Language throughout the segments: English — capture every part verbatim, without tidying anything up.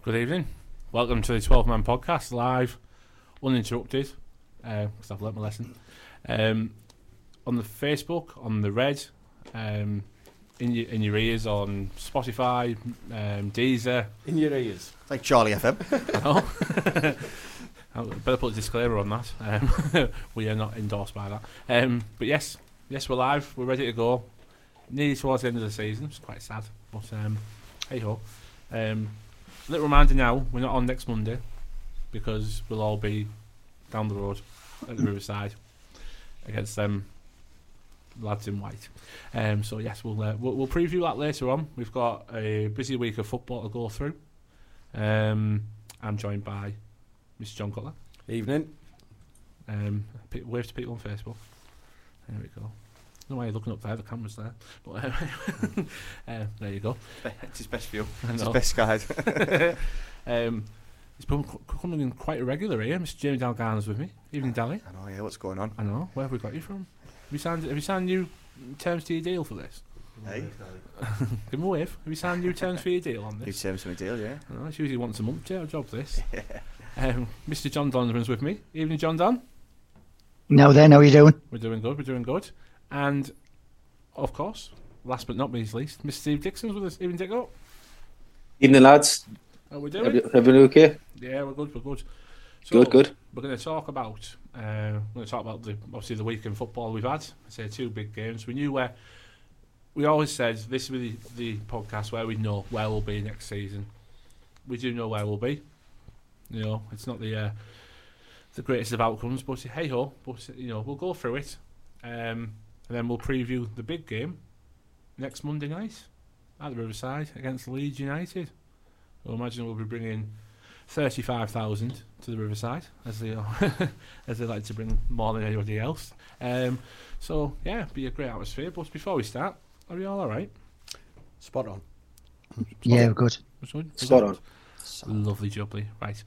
Good evening. Welcome to the twelve Man Podcast, live, uninterrupted, because uh, I've learnt my lesson. Um, on the Facebook, on the Red, um, in your in your ears, on Spotify, um, Deezer. In your ears, like Charlie F M. I know. I better put a disclaimer on that. Um, we are not endorsed by that. Um, but yes, yes, we're live. We're ready to go. Nearly towards the end of the season. It's quite sad, but um, hey ho. Um, little reminder now: we're not on next Monday because we'll all be down the road at the Riverside against them lads in white. Um, so yes, we'll, uh, we'll we'll preview that later on. We've got a busy week of football to go through. Um, I'm joined by Mister John Cutler. Evening. Um, wave to people on Facebook. There we go. No way you're looking up there, the camera's there. But, uh, uh, there you go. It's his best view. It's his best guide. um, it's becoming in quite irregular here. Mister Jamie Dalgarno's with me. Evening, Dally. I know, yeah, what's going on? I know. Where have we got you from? Have you signed, have you signed new terms to your deal for this? Hey. Give me a wave. Have you signed new terms for your deal on this? New terms for my deal, yeah. I know, it's usually once a month jail job, this. um, Mister John Donovan's with me. Evening, John Don. Now then, how are you doing? We're doing good, we're doing good. And, of course, last but not least, Mister Steve Dixon's with us. Evening, Dicko. Evening, lads. How we doing? Everything okay? Yeah, we're good, we're good. So, good, good. We're going to talk about, uh, we're going to talk about the obviously the week in football we've had. I say two big games. We knew where, we always said this was the, the podcast where we know where we'll be next season. We do know where we'll be. You know, it's not the uh, the greatest of outcomes, but hey ho, but you know, we'll go through it. Um, and then we'll preview the big game next Monday night at the Riverside against Leeds United. I imagine we'll be bringing thirty-five thousand to the Riverside, as they as they like to bring more than anybody else. Um, so yeah, be a great atmosphere. But before we start, are we all alright? Spot on. Spot yeah, on. We're good. Spot on. Lovely jubbly. Right.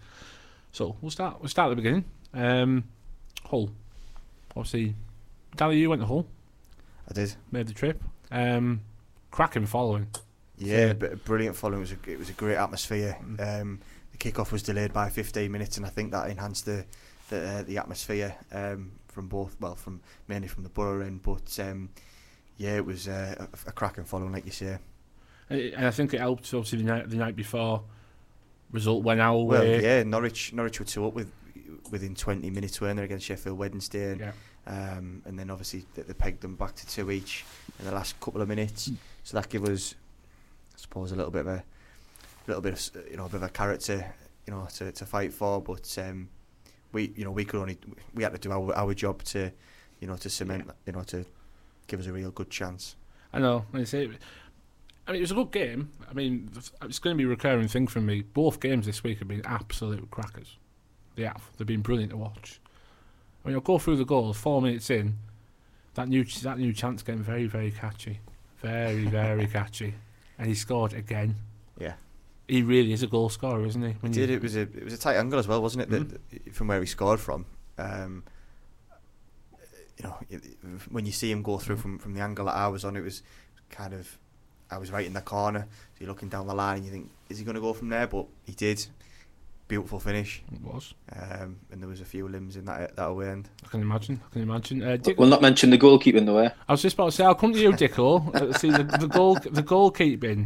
So we'll start. We'll start at the beginning. Um, Hull. Obviously, Dally, you went to Hull. I did. Made the trip. Um, cracking following. Yeah, but brilliant following. It was a, it was a great atmosphere. Um, the kickoff was delayed by fifteen minutes, and I think that enhanced the the, uh, the atmosphere um, from both. Well, from mainly from the Borough end, but um, yeah, it was uh, a, a cracking following, like you say. And I think it helped. Obviously, the night the night before, result went our well, way. yeah, Norwich Norwich were two up with within twenty minutes, weren't they, against Sheffield Wednesday. And, yeah. Um, and then obviously they, they pegged them back to two each in the last couple of minutes. Mm. So that gave us, I suppose, a little bit of a, little bit of you know a bit of a carrot to you know to, to fight for. But um, we you know we could only we had to do our our job to you know to cement yeah. you know to give us a real good chance. I know. I say, I mean, it was a good game. I mean, it's going to be a recurring thing for me. Both games this week have been absolute crackers. They have. They've been brilliant to watch. I mean, I'll go through the goals. Four minutes in, that new that new chance getting very, very catchy, very, very catchy, and he scored again. Yeah, he really is a goal scorer, isn't he? When he did. It was a it was a tight angle as well, wasn't it? Mm-hmm. the, from where he scored from. Um, you know, when you see him go through from, from the angle that I was on, it was kind of I was right in the corner. So you're looking down the line, and you think, is he going to go from there? But he did. Beautiful finish. It was. Um, and there was a few limbs in that that away end. I can imagine. I can imagine. Uh, Dick, we'll not mention the goalkeeping though, eh? I was just about to say, I'll come to you, Dicko. uh, see, the, the goal the goalkeeping.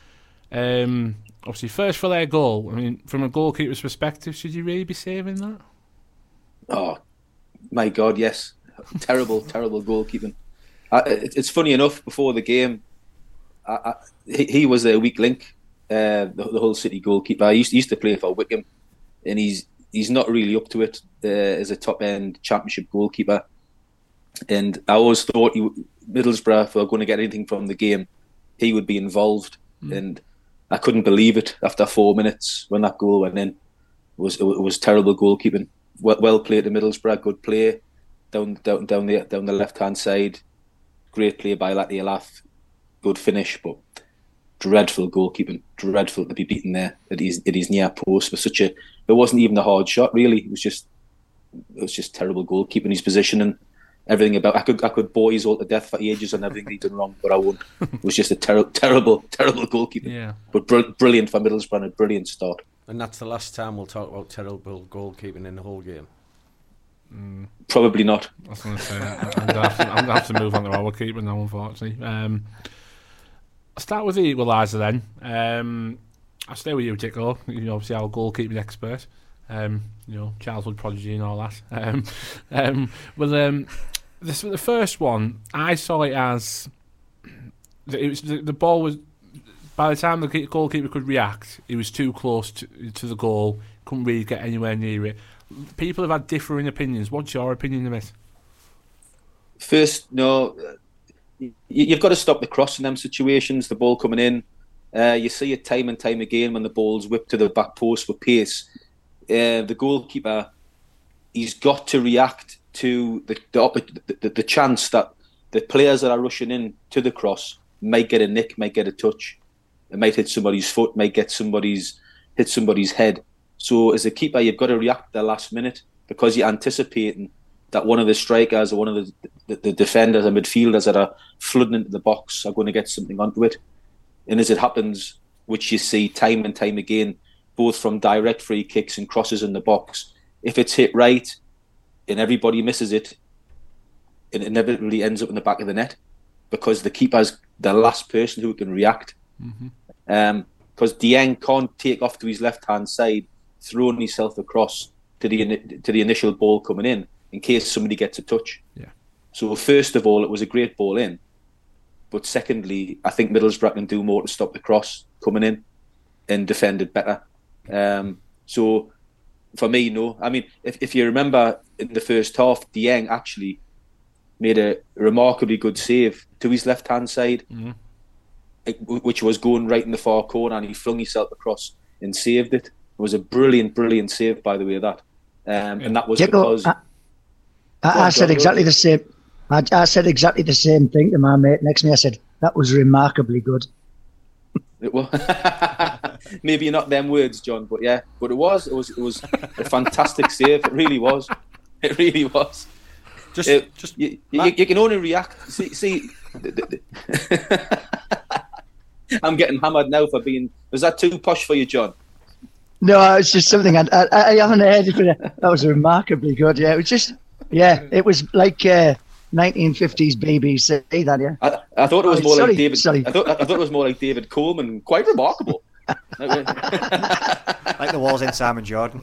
Um, obviously, first for their goal. I mean, from a goalkeeper's perspective, should you really be saving that? Oh, my God, yes. terrible, terrible goalkeeping. Uh, it, it's funny enough, before the game, I, I, he, he was a weak link. Uh, the, the Hull City goalkeeper. I used, used to play for Wickham, and he's he's not really up to it uh, as a top end championship goalkeeper. And I always thought he, Middlesbrough, if we were going to get anything from the game, he would be involved. Mm. And I couldn't believe it after four minutes when that goal went in. It was it was terrible goalkeeping. Well, well played to Middlesbrough, good play down down down the down the left hand side. Great play by Latte Alaf, good finish, but dreadful goalkeeping, dreadful to be beaten there at his at his near post with such a. It wasn't even a hard shot, really. It was just, it was just terrible goalkeeping. His positioning, everything about. I could I could bore his all to death for ages on everything he'd done wrong, but I wouldn't. It was just a ter- terrible, terrible goalkeeping. Yeah. But br- brilliant for Middlesbrough, a brilliant start. And that's the last time we'll talk about terrible goalkeeping in the whole game. Mm. Probably not. I was going to say, I'm going to have to, I'm gonna have to move on to our keeper now, unfortunately. Um, I'll start with the equaliser then. Um, I'll stay with you, Dicko. You know, obviously our goalkeeping expert. Um, you know, childhood prodigy and all that. Um, um, well, um, this the first one. I saw it as it was the, the ball was. By the time the goalkeeper could react, he was too close to, to the goal. Couldn't really get anywhere near it. People have had differing opinions. What's your opinion of it? First, no, you, you've got to stop the cross in them situations. The ball coming in, uh, you see it time and time again when the ball's whipped to the back post with pace. Uh, the goalkeeper, he's got to react to the the, the the chance that the players that are rushing in to the cross might get a nick, might get a touch, it might hit somebody's foot, might get somebody's hit somebody's head. So as a keeper, you've got to react at the last minute because you're anticipating that one of the strikers or one of the, the, the defenders or midfielders that are flooding into the box are going to get something onto it. And as it happens, which you see time and time again, both from direct free kicks and crosses in the box, if it's hit right and everybody misses it, it inevitably ends up in the back of the net because the keeper's the last person who can react. Mm-hmm. Um, because Dieng can't take off to his left-hand side, throwing himself across to the to the initial ball coming in, in case somebody gets a touch. Yeah. So first of all, it was a great ball in, but secondly, I think Middlesbrough can do more to stop the cross coming in and defend it better. Um, so for me, no. I mean, if if you remember in the first half, Dieng actually made a remarkably good save to his left-hand side, mm-hmm. which was going right in the far corner, and he flung himself across and saved it. It was a brilliant, brilliant save, by the way, of that. Um, and that was Dicko, because... I, I, I said exactly the same. I, I said exactly the same thing to my mate next to me. I said, that was remarkably good. It was. Maybe not them words, John, but yeah. But it was. It was It was a fantastic save. It really was. It really was. Just, it, just you, you, you can only react. See... see the, the, I'm getting hammered now for being... Was that too posh for you, John? No, it's just something I, I, I haven't heard it, but that was remarkably good. Yeah, it was just, yeah, it was like uh, nineteen fifties B B C. That yeah. I, I thought it was oh, more sorry, like David. Sorry. I thought I thought it was more like David Coleman. Quite remarkable. Like the walls in Simon Jordan.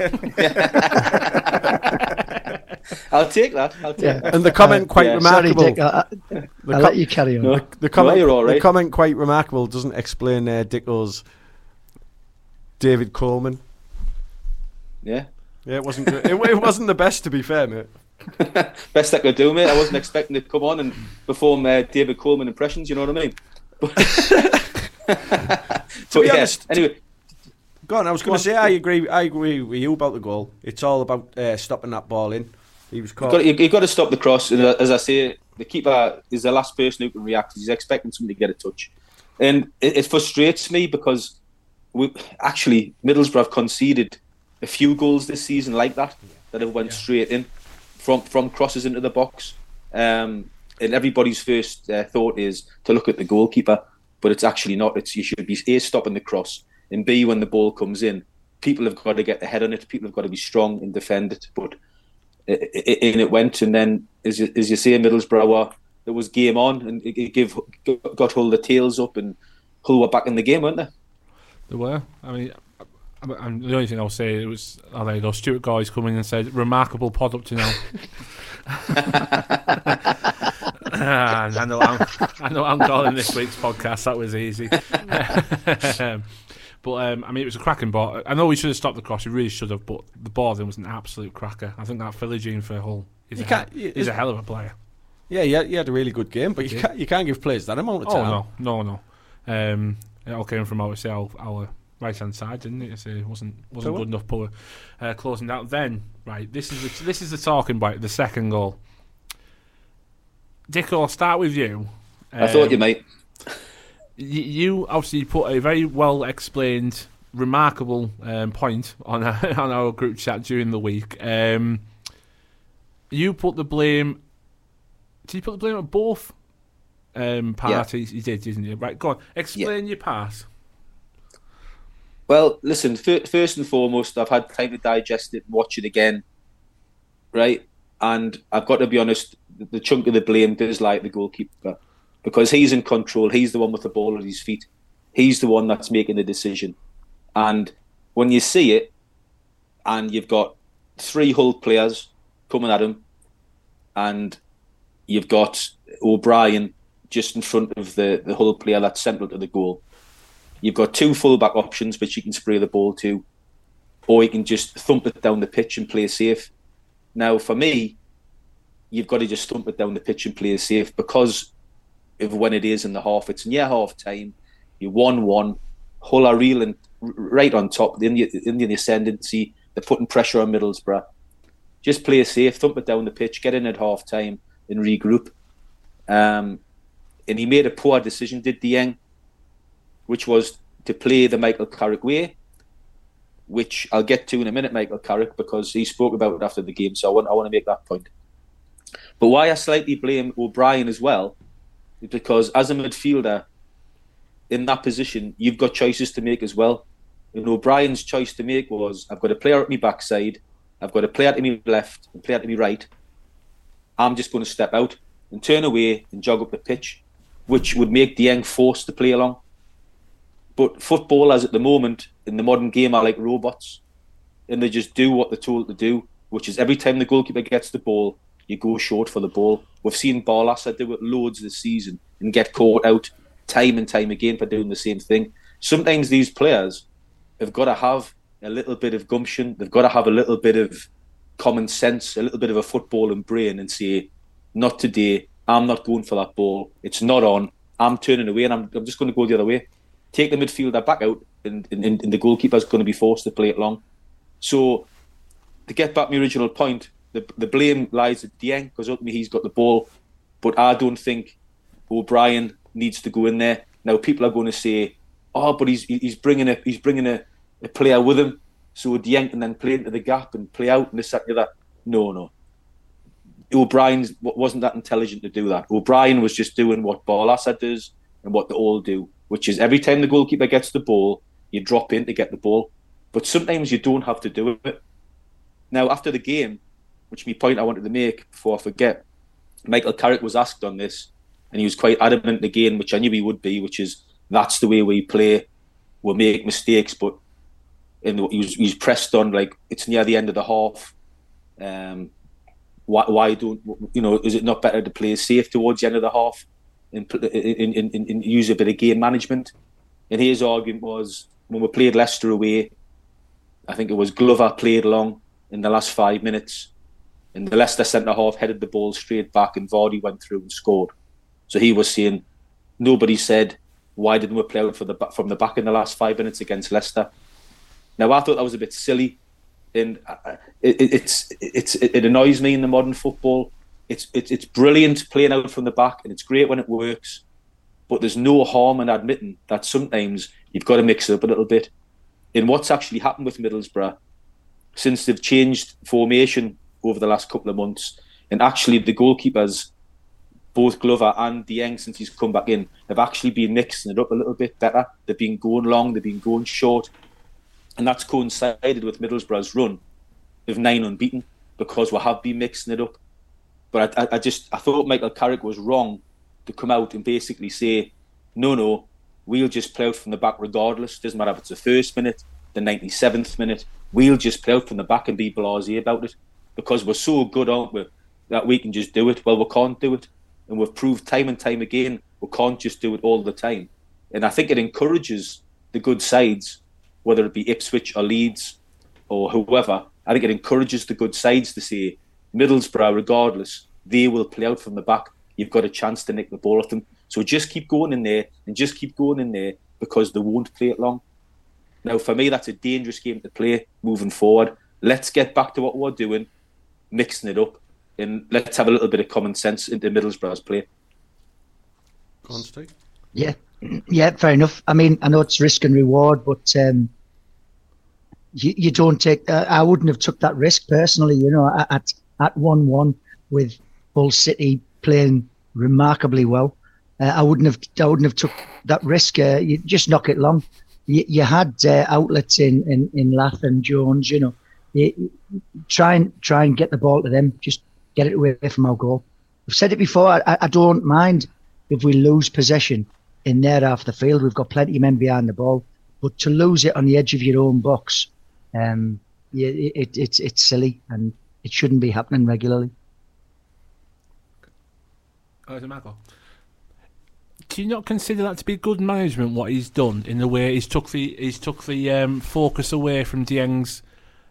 I'll take that. I'll take Yeah. that. And the comment Uh, quite yeah. remarkable. Sorry, Dick. I, I, The I'll com- let you carry on. No. The, the comment, No, you're all right. the comment quite remarkable doesn't explain uh, Dicko's David Coleman. Yeah. Yeah, it wasn't. Good. it, it wasn't the best, to be fair, mate. Best I could do, mate. I wasn't expecting to come on and perform uh, David Coleman impressions. You know what I mean? But, to be yeah, honest, anyway. Go on. I was going to say I agree. I agree with you about the goal. It's all about uh, stopping that ball in. He was caught. You've got, to, you've got to stop the cross. And as I say, the keeper is the last person who can react. He's expecting somebody to get a touch, and it, it frustrates me because we actually Middlesbrough have conceded a few goals this season like that that have went yeah. straight in from from crosses into the box. Um, and everybody's first uh, thought is to look at the goalkeeper, but it's actually not. It's you should be A, stopping the cross, and B, when the ball comes in, people have got to get their head on it. People have got to be strong and defend it. But it, it, and it went, and then as you, as you say, Middlesbrough, there was game on, and it, it gave got Hull the tails up, and Hull were back in the game, weren't they? They were. I mean, I, I, the only thing I'll say it was, oh, there you go, Stuart Guy's come in and said, remarkable pod up to now. I know I'm, I know I'm calling this week's podcast. That was easy. um, but um, I mean, it was a cracking ball. I know we should have stopped the cross. We really should have. But the ball then was an absolute cracker. I think that Philogene for Hull is a, hell, he's a hell of a player. Yeah, he had, he had a really good game, but you yeah. can't you can't give players that amount of time. Oh no, no, no. Um, it all came from obviously our, our right hand side, didn't it? So it wasn't wasn't good enough for uh, closing down. Then right, this is the, this is the talking about the second goal. Dicko, I'll start with you. Um, I thought you might. You, you obviously put a very well explained, remarkable um, point on our, on our group chat during the week. Um, you put the blame. Did you put the blame on both um, parties? Yeah. You did, didn't you? Right, go on. Explain yeah. your part. Well, listen, f- first and foremost, I've had time to digest it and watch it again, right? And I've got to be honest, the chunk of the blame does lie at the goalkeeper, because he's in control. He's the one with the ball at his feet. He's the one that's making the decision. And when you see it, and you've got three Hull players coming at him, and you've got O'Brien just in front of the, the Hull player that's central to the goal. You've got two full-back options which you can spray the ball to, or you can just thump it down the pitch and play safe. Now, for me, you've got to just thump it down the pitch and play safe because of when it is in the half. It's near half-time. You're one one. Hull are reeling right on top, in the, in the ascendancy. They're putting pressure on Middlesbrough. Just play safe, thump it down the pitch, get in at half-time and regroup. Um, and he made a poor decision, did Dieng, which was to play the Michael Carrick way, which I'll get to in a minute, Michael Carrick, because he spoke about it after the game, so I want, I want to make that point. But why I slightly blame O'Brien as well is because as a midfielder in that position, you've got choices to make as well. And O'Brien's choice to make was, I've got a player at my backside, I've got a player to my left, and a player to my right. I'm just going to step out and turn away and jog up the pitch, which would make Dieng forced to play along. But footballers at the moment in the modern game are like robots, and they just do what they're told to do, which is every time the goalkeeper gets the ball, you go short for the ball. We've seen Barlaser do it loads this season and get caught out time and time again for doing the same thing. Sometimes these players have got to have a little bit of gumption. They've got to have a little bit of common sense, a little bit of a footballing brain, and say, not today, I'm not going for that ball. It's not on. I'm turning away and I'm, I'm just going to go the other way. Take the midfielder back out, and, and, and the goalkeeper's going to be forced to play it long. So, to get back to my original point, the the blame lies at Dieng, because ultimately he's got the ball. But I don't think O'Brien needs to go in there. Now, people are going to say, "Oh, but he's he's bringing a he's bringing a, a player with him, so Dieng can then play into the gap and play out and this that and the other." No, no. O'Brien wasn't that intelligent to do that. O'Brien was just doing what Barlaser does and what they all do, which is every time the goalkeeper gets the ball, you drop in to get the ball. But sometimes you don't have to do it. Now, after the game, which is my point I wanted to make before I forget, Michael Carrick was asked on this, and he was quite adamant again, which I knew he would be, which is, that's the way we play. We'll make mistakes, but and he was, he was pressed on, like, it's near the end of the half. Um, why, why don't, you know, is it not better to play safe towards the end of the half? And, and, and, and use a bit of game management. And his argument was, when we played Leicester away, I think it was Glover played long in the last five minutes, and the Leicester centre-half headed the ball straight back, and Vardy went through and scored. So he was saying, nobody said, why didn't we play out for the, from the back in the last five minutes against Leicester? Now, I thought that was a bit silly, and it, it, it's, it's, it annoys me in the modern football. It's, it's it's brilliant playing out from the back, and it's great when it works, but there's no harm in admitting that sometimes you've got to mix it up a little bit. And what's actually happened with Middlesbrough since they've changed formation over the last couple of months, and actually the goalkeepers, both Glover and Dieng, since he's come back in, have actually been mixing it up a little bit better. They've been going long, they've been going short, and that's coincided with Middlesbrough's run of nine unbeaten, because we have been mixing it up. But I, I just I thought Michael Carrick was wrong to come out and basically say, no, no, we'll just play out from the back regardless. Doesn't matter if it's the first minute, the ninety-seventh minute. We'll just play out from the back and be blasé about it, because we're so good, aren't we, that we can just do it. Well, we can't do it, and we've proved time and time again we can't just do it all the time. And I think it encourages the good sides, whether it be Ipswich or Leeds or whoever. I think it encourages the good sides to say, Middlesbrough, regardless, they will play out from the back. You've got a chance to nick the ball off them. So just keep going in there and just keep going in there, because they won't play it long. Now, for me, that's a dangerous game to play moving forward. Let's get back to what we're doing, mixing it up, and let's have a little bit of common sense into Middlesbrough's play. Go on, Steve. Yeah, yeah, fair enough. I mean, I know it's risk and reward, but um, you, you don't take. Uh, I wouldn't have took that risk personally. You know, at at one one with Hull City playing remarkably well, uh, I wouldn't have. I wouldn't have took that risk. Uh, you just knock it long. you, you had uh, outlets in, in, in Lath and Jones, you know. You, you try and try and get the ball to them. Just get it away from our goal. I've said it before. I, I don't mind if we lose possession in their half the field. We've got plenty of men behind the ball, but to lose it on the edge of your own box, um, yeah, it, it, it's it's silly and it shouldn't be happening regularly. Oh, is it Michael? Do you not consider that to be good management? What he's done in the way he's took the he's took the um, focus away from Dieng's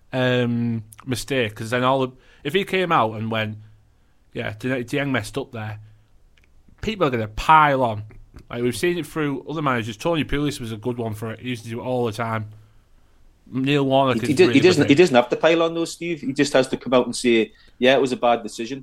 um, mistake? Because then all the, if he came out and went, yeah, Dieng messed up there, people are going to pile on. Like we've seen it through other managers. Tony Pulis was a good one for it. He used to do it all the time. Neil Warnock. He, he, did, really he doesn't. He doesn't have to pile on though, Steve. He just has to come out and say, "Yeah, it was a bad decision.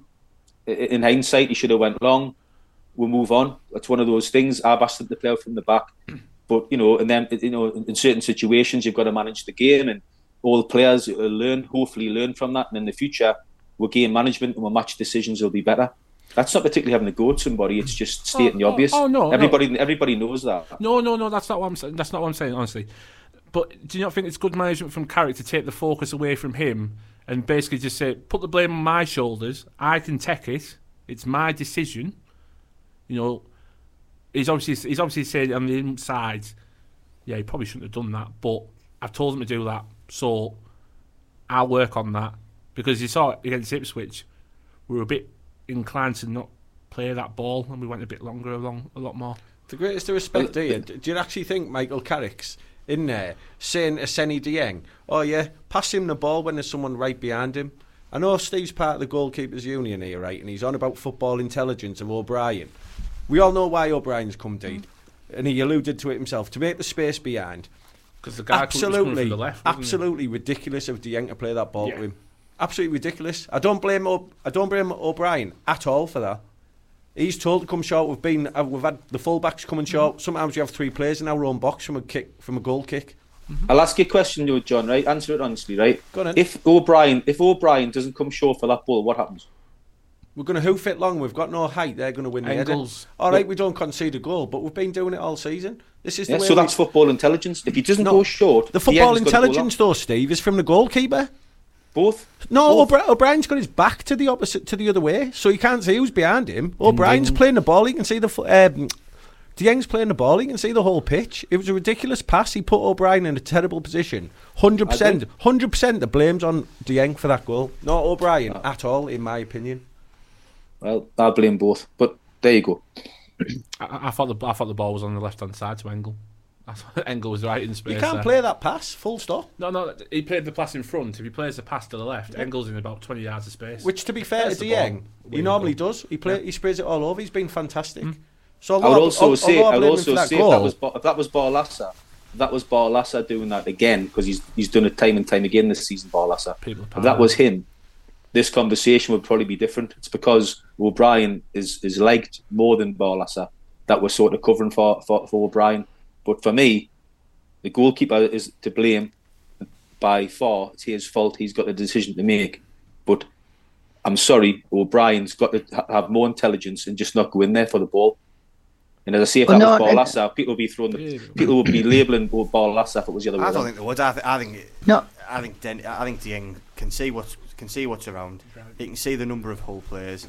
In hindsight, he should have went long. We'll move on." That's one of those things. I've asked him to play out from the back, but you know, and then you know, in certain situations, you've got to manage the game, and all the players will learn. Hopefully, learn from that, and in the future, we'll gain management and we'll match decisions will be better. That's not particularly having to go to somebody. It's just stating oh, the obvious. Oh, oh no, everybody, no. everybody knows that. No, no, no. That's not what I'm saying. That's not what I'm saying. Honestly, but do you not think it's good management from Carrick to take the focus away from him and basically just say, put the blame on my shoulders. I can take it. It's my decision. You know, he's obviously he's obviously saying on the inside, yeah, he probably shouldn't have done that, but I've told him to do that, so I'll work on that. Because you saw it against Ipswich, we were a bit inclined to not play that ball, and we went a bit longer, along a lot more. The greatest of respect, do you? Do you actually think Michael Carrick's in there saying to Seny Dieng, "Oh yeah, pass him the ball when there's someone right behind him"? I know Steve's part of the goalkeepers union here, right? And he's on about football intelligence of O'Brien. We all know why O'Brien's come deep, and he alluded to it himself, to make the space behind. Because the guy absolutely, from the left, absolutely ridiculous of Dieng to play that ball yeah. to him. Absolutely ridiculous. I don't blame o- I don't blame O'Brien at all for that. He's told to come short. We've been uh, we've had the fullbacks coming short. Mm-hmm. Sometimes you have three players in our own box from a kick from a goal kick. Mm-hmm. I'll ask you a question, though, John. Right, answer it honestly. Right. Go on, then. If O'Brien, if O'Brien doesn't come short for that ball, what happens? We're going to hoof it long. We've got no height. They're going to win the header. All right, we don't concede a goal, but we've been doing it all season. This is the yeah, way so we... that's football intelligence. If he doesn't no, go short, the football intelligence, though, Steve, is from the goalkeeper. Both. No, Both. O'Bri- O'Brien's got his back to the opposite, to the other way, so he can't see who's behind him. O'Brien's Ding. playing the ball. He can see the. Um, Dieng's playing the ball. He can see the whole pitch. It was a ridiculous pass. He put O'Brien in a terrible position. Hundred percent, hundred percent. The blame's on Dieng for that goal, not O'Brien no. at all, in my opinion. Well, I'll blame both, but there you go. I, I thought the I thought the ball was on the left hand side to Engel. I thought Engel was right in space. You can't there. play that pass. Full stop. No, no. He played the pass in front. If he plays the pass to the left, yeah. Engel's in about twenty yards of space. Which, to be fair There's to Dieng, he normally go. does. He play. Yeah. He sprays it all over. He's been fantastic. Mm. So I would also al- say, I would also that say goal, if that was if that was Barlassa, if that was Barlassa doing that again, because he's he's done it time and time again this season. Barlassa. If that was him, this conversation would probably be different. It's because O'Brien is is liked more than Barlassa that we're sort of covering for, for for O'Brien. But for me, the goalkeeper is to blame by far. It's his fault. He's got the decision to make. But I'm sorry, O'Brien's got to have more intelligence and just not go in there for the ball. And as I say, if well, that no, was Barlassa, people would be throwing the, people would be labelling Barlassa if it was the other way. I don't around. think they would. I, th- I think no. I think Den- I think Dieng can see what's can see what's around. He can see the number of Hull players.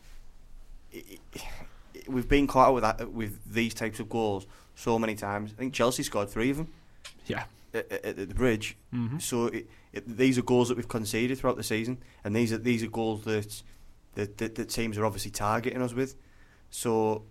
It, it, we've been caught out with that with these types of goals so many times. I think Chelsea scored three of them. Yeah, at, at, at the Bridge. Mm-hmm. So it, it, these are goals that we've conceded throughout the season, and these are these are goals that that, that, that teams are obviously targeting us with. So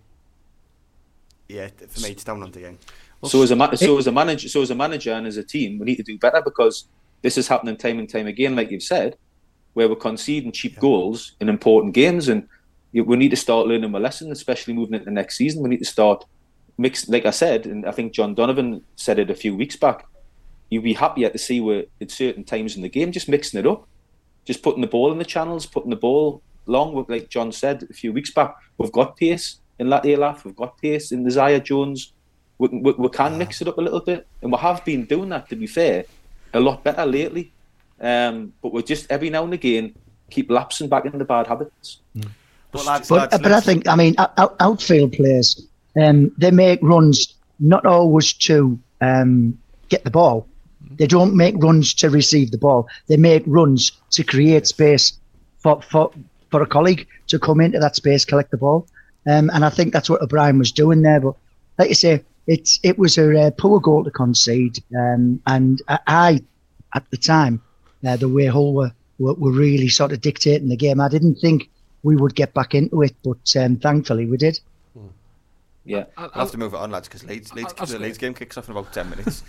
yeah, for me, it's down on Dieng. Well, so as a ma- so as a manager, so as a manager and as a team, we need to do better because this is happening time and time again, like you've said, where we're conceding cheap yeah. goals in important games, and we need to start learning a lesson, especially moving into the next season. We need to start mix, like I said, and I think John Donovan said it a few weeks back. You'd be happier to see where at certain times in the game, just mixing it up, just putting the ball in the channels, putting the ball long. Like John said a few weeks back, we've got pace in Latte Lath, we've got pace in Isaiah Jones. We, we, we can mix it up a little bit, and we have been doing that, to be fair, a lot better lately. Um, but we're just every now and again keep lapsing back into bad habits. Mm. But, lads, but, lads, but I think, I mean, out, outfield players, um, they make runs not always to um, get the ball. They don't make runs to receive the ball. They make runs to create space for for, for a colleague to come into that space, collect the ball. Um, and I think that's what O'Brien was doing there. But like you say, it's it was a uh, poor goal to concede. Um, and I, I, at the time, uh, the way Hull were, were were really sort of dictating the game, I didn't think we would get back into it. But um, thankfully, we did. Yeah, I'll have to move it on, lads, because Leeds, Leeds, I, I, the Leeds game kicks off in about ten minutes.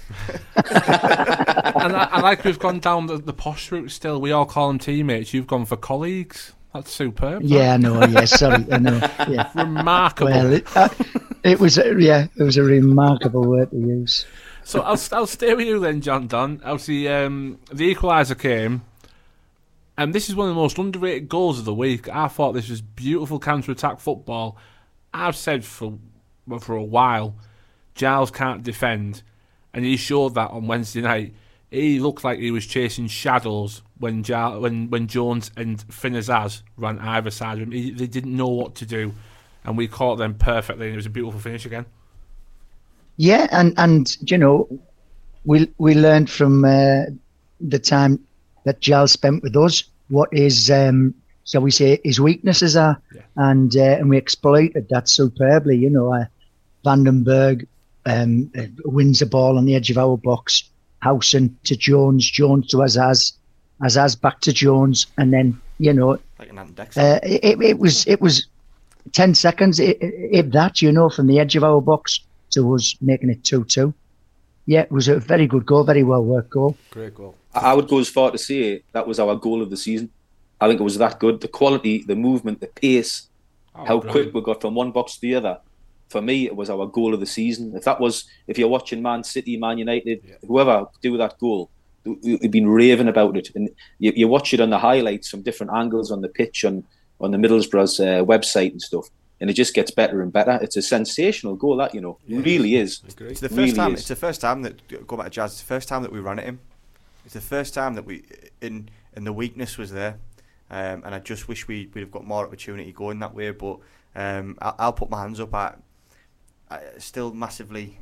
and I, I like we've gone down the, the posh route still. We all call them teammates. You've gone for colleagues. That's superb. Yeah, I know. Yeah, sorry, I know. Yeah, remarkable. Well, it, uh, it was a, yeah, it was a remarkable word to use. So I'll I'll stay with you then, John Don. Obviously, um, the equaliser came, and this is one of the most underrated goals of the week. I thought this was beautiful counter-attack football. I've said for for a while, Giles can't defend, and he showed that on Wednesday night. He looked like he was chasing shadows when Giles, when when Jones and Finn Azaz ran either side of him. He, they didn't know what to do, and we caught them perfectly, and it was a beautiful finish again. Yeah, and, and you know, we we learned from uh, the time that Giles spent with us what his, um, shall we say, his weaknesses are, yeah. and uh, and we exploited that superbly. You know, uh, Vandenberg um, uh, wins the ball on the edge of our box, Howson to Jones, Jones to Azaz, Azaz back to Jones, and then you know, like an uh, it, it was it was ten seconds, if that, you know, from the edge of our box to us making it two two. Yeah, it was a very good goal, very well worked goal. Great goal. I would go as far to say that was our goal of the season. I think it was that good. The quality, the movement, the pace, oh, how brilliant. quick we got from one box to the other. For me, it was our goal of the season. If that was, if you're watching Man City, Man United, yeah. whoever do that goal, you've been raving about it. And you, you watch it on the highlights from different angles on the pitch, on, on the Middlesbrough's uh, website and stuff. And it just gets better and better. It's a sensational goal, that, you know. It yeah, really is. It's the first really time. Is. It's the first time that, go back to Jazz, it's the first time that we ran at him. It's the first time that we, in and the weakness was there. Um, and I just wish we, we'd have got more opportunity going that way. But um, I, I'll put my hands up at, I, still massively,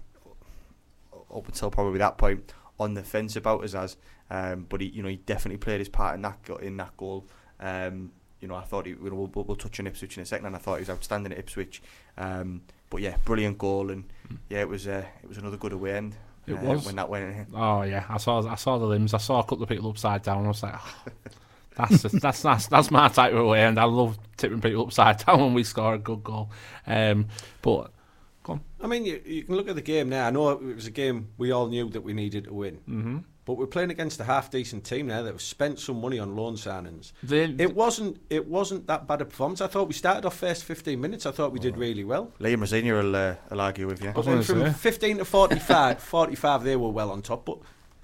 up until probably that point, on the fence about us as. Um, but he, you know, he definitely played his part in that, in that goal. Um, You know, I thought he, we'll, we'll, we'll touch on Ipswich in a second, and I thought he was outstanding at Ipswich. Um, but yeah, brilliant goal, and yeah, it was uh, it was another good away end. It uh, was when that went in. Oh yeah, I saw I saw the limbs. I saw a couple of people upside down. I was like, oh, that's, that's that's that's my type of away end. I love tipping people upside down when we score a good goal. Um, but go on. I mean, you, you can look at the game now. I know it was a game we all knew that we needed to win. Mm-hmm. But we're playing against a half-decent team now that have spent some money on loan signings. They, it wasn't it wasn't that bad a performance. I thought we started off first fifteen minutes. I thought we did really well. Liam Rosenior will, uh, will argue with you. But then from say. fifteen to forty-five, forty-five, they were well on top. But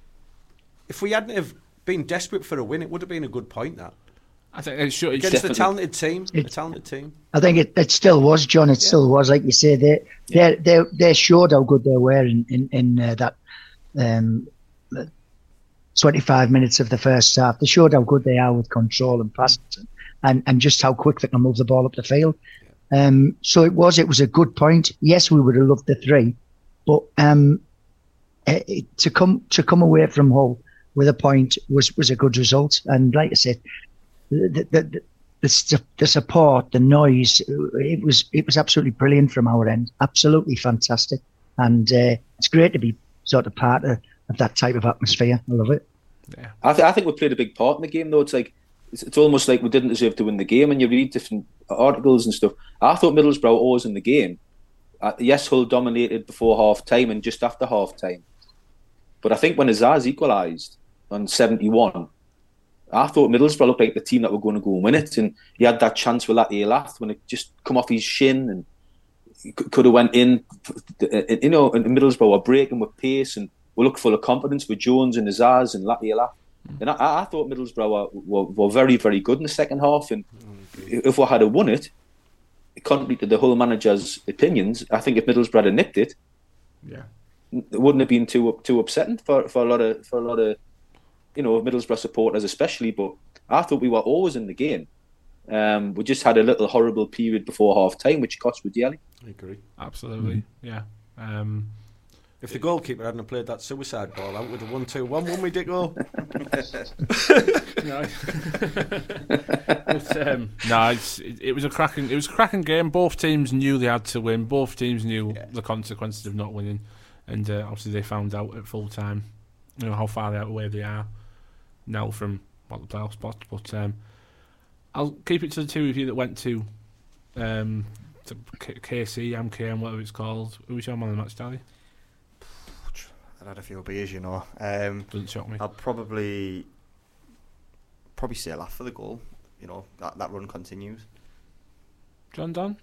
if we hadn't have been desperate for a win, it would have been a good point, that. I think it should, against a talented team, it, a talented team. I think it, it still was, John. It yeah. still was, like you say. They they they they showed how good they were in in, in uh, that um, twenty-five minutes of the first half. They showed how good they are with control and passing, and and just how quick they can move the ball up the field. Yeah. Um, so it was it was a good point. Yes, we would have loved the three, but um, it, to come to come away from Hull with a point was was a good result. And like I said, the the, the, the, the support, the noise, it was it was absolutely brilliant from our end. Absolutely fantastic, and uh, it's great to be sort of part of, of that type of atmosphere. I love it. Yeah, I, th- I think we played a big part in the game, though. It's like it's, it's almost like we didn't deserve to win the game. And you read different articles and stuff. I thought Middlesbrough always in the game. Uh, yes, Hull dominated before half time and just after half time. But I think when Azaz equalised on seventy-one, I thought Middlesbrough looked like the team that were going to go and win it. And he had that chance with Latte Lath when it just come off his shin and c- could have went in. You know, and Middlesbrough were breaking with pace and we looked full of confidence with Jones and Azaz and Latte Lath. Mm. And I, I thought Middlesbrough were, were, were very, very good in the second half. And mm. if we had won it, contrary to the whole manager's opinions, I think if Middlesbrough had nicked it, yeah, it wouldn't have been too too upsetting for, for a lot of for a lot of you know Middlesbrough supporters especially. But I thought we were always in the game. Um, we just had a little horrible period before half time, which cost with Daly. I agree, absolutely, mm. yeah. Um, If the goalkeeper hadn't played that suicide ball out with a one two one, wouldn't we, Dicko? no, but, um, no it's, it, it was a cracking. It was a cracking game. Both teams knew they had to win. Both teams knew yeah. the consequences of not winning, and uh, obviously they found out at full time, you know, how far they out away they are now from what the playoff spot. But um, I'll keep it to the two of you that went to, um, to K C, M K M, whatever it's called. Who was your man of the match, Daddy? I had a few beers, you know. Um, Doesn't shock me. I'll probably probably say laugh for the goal. You know, that, that run continues. John Don?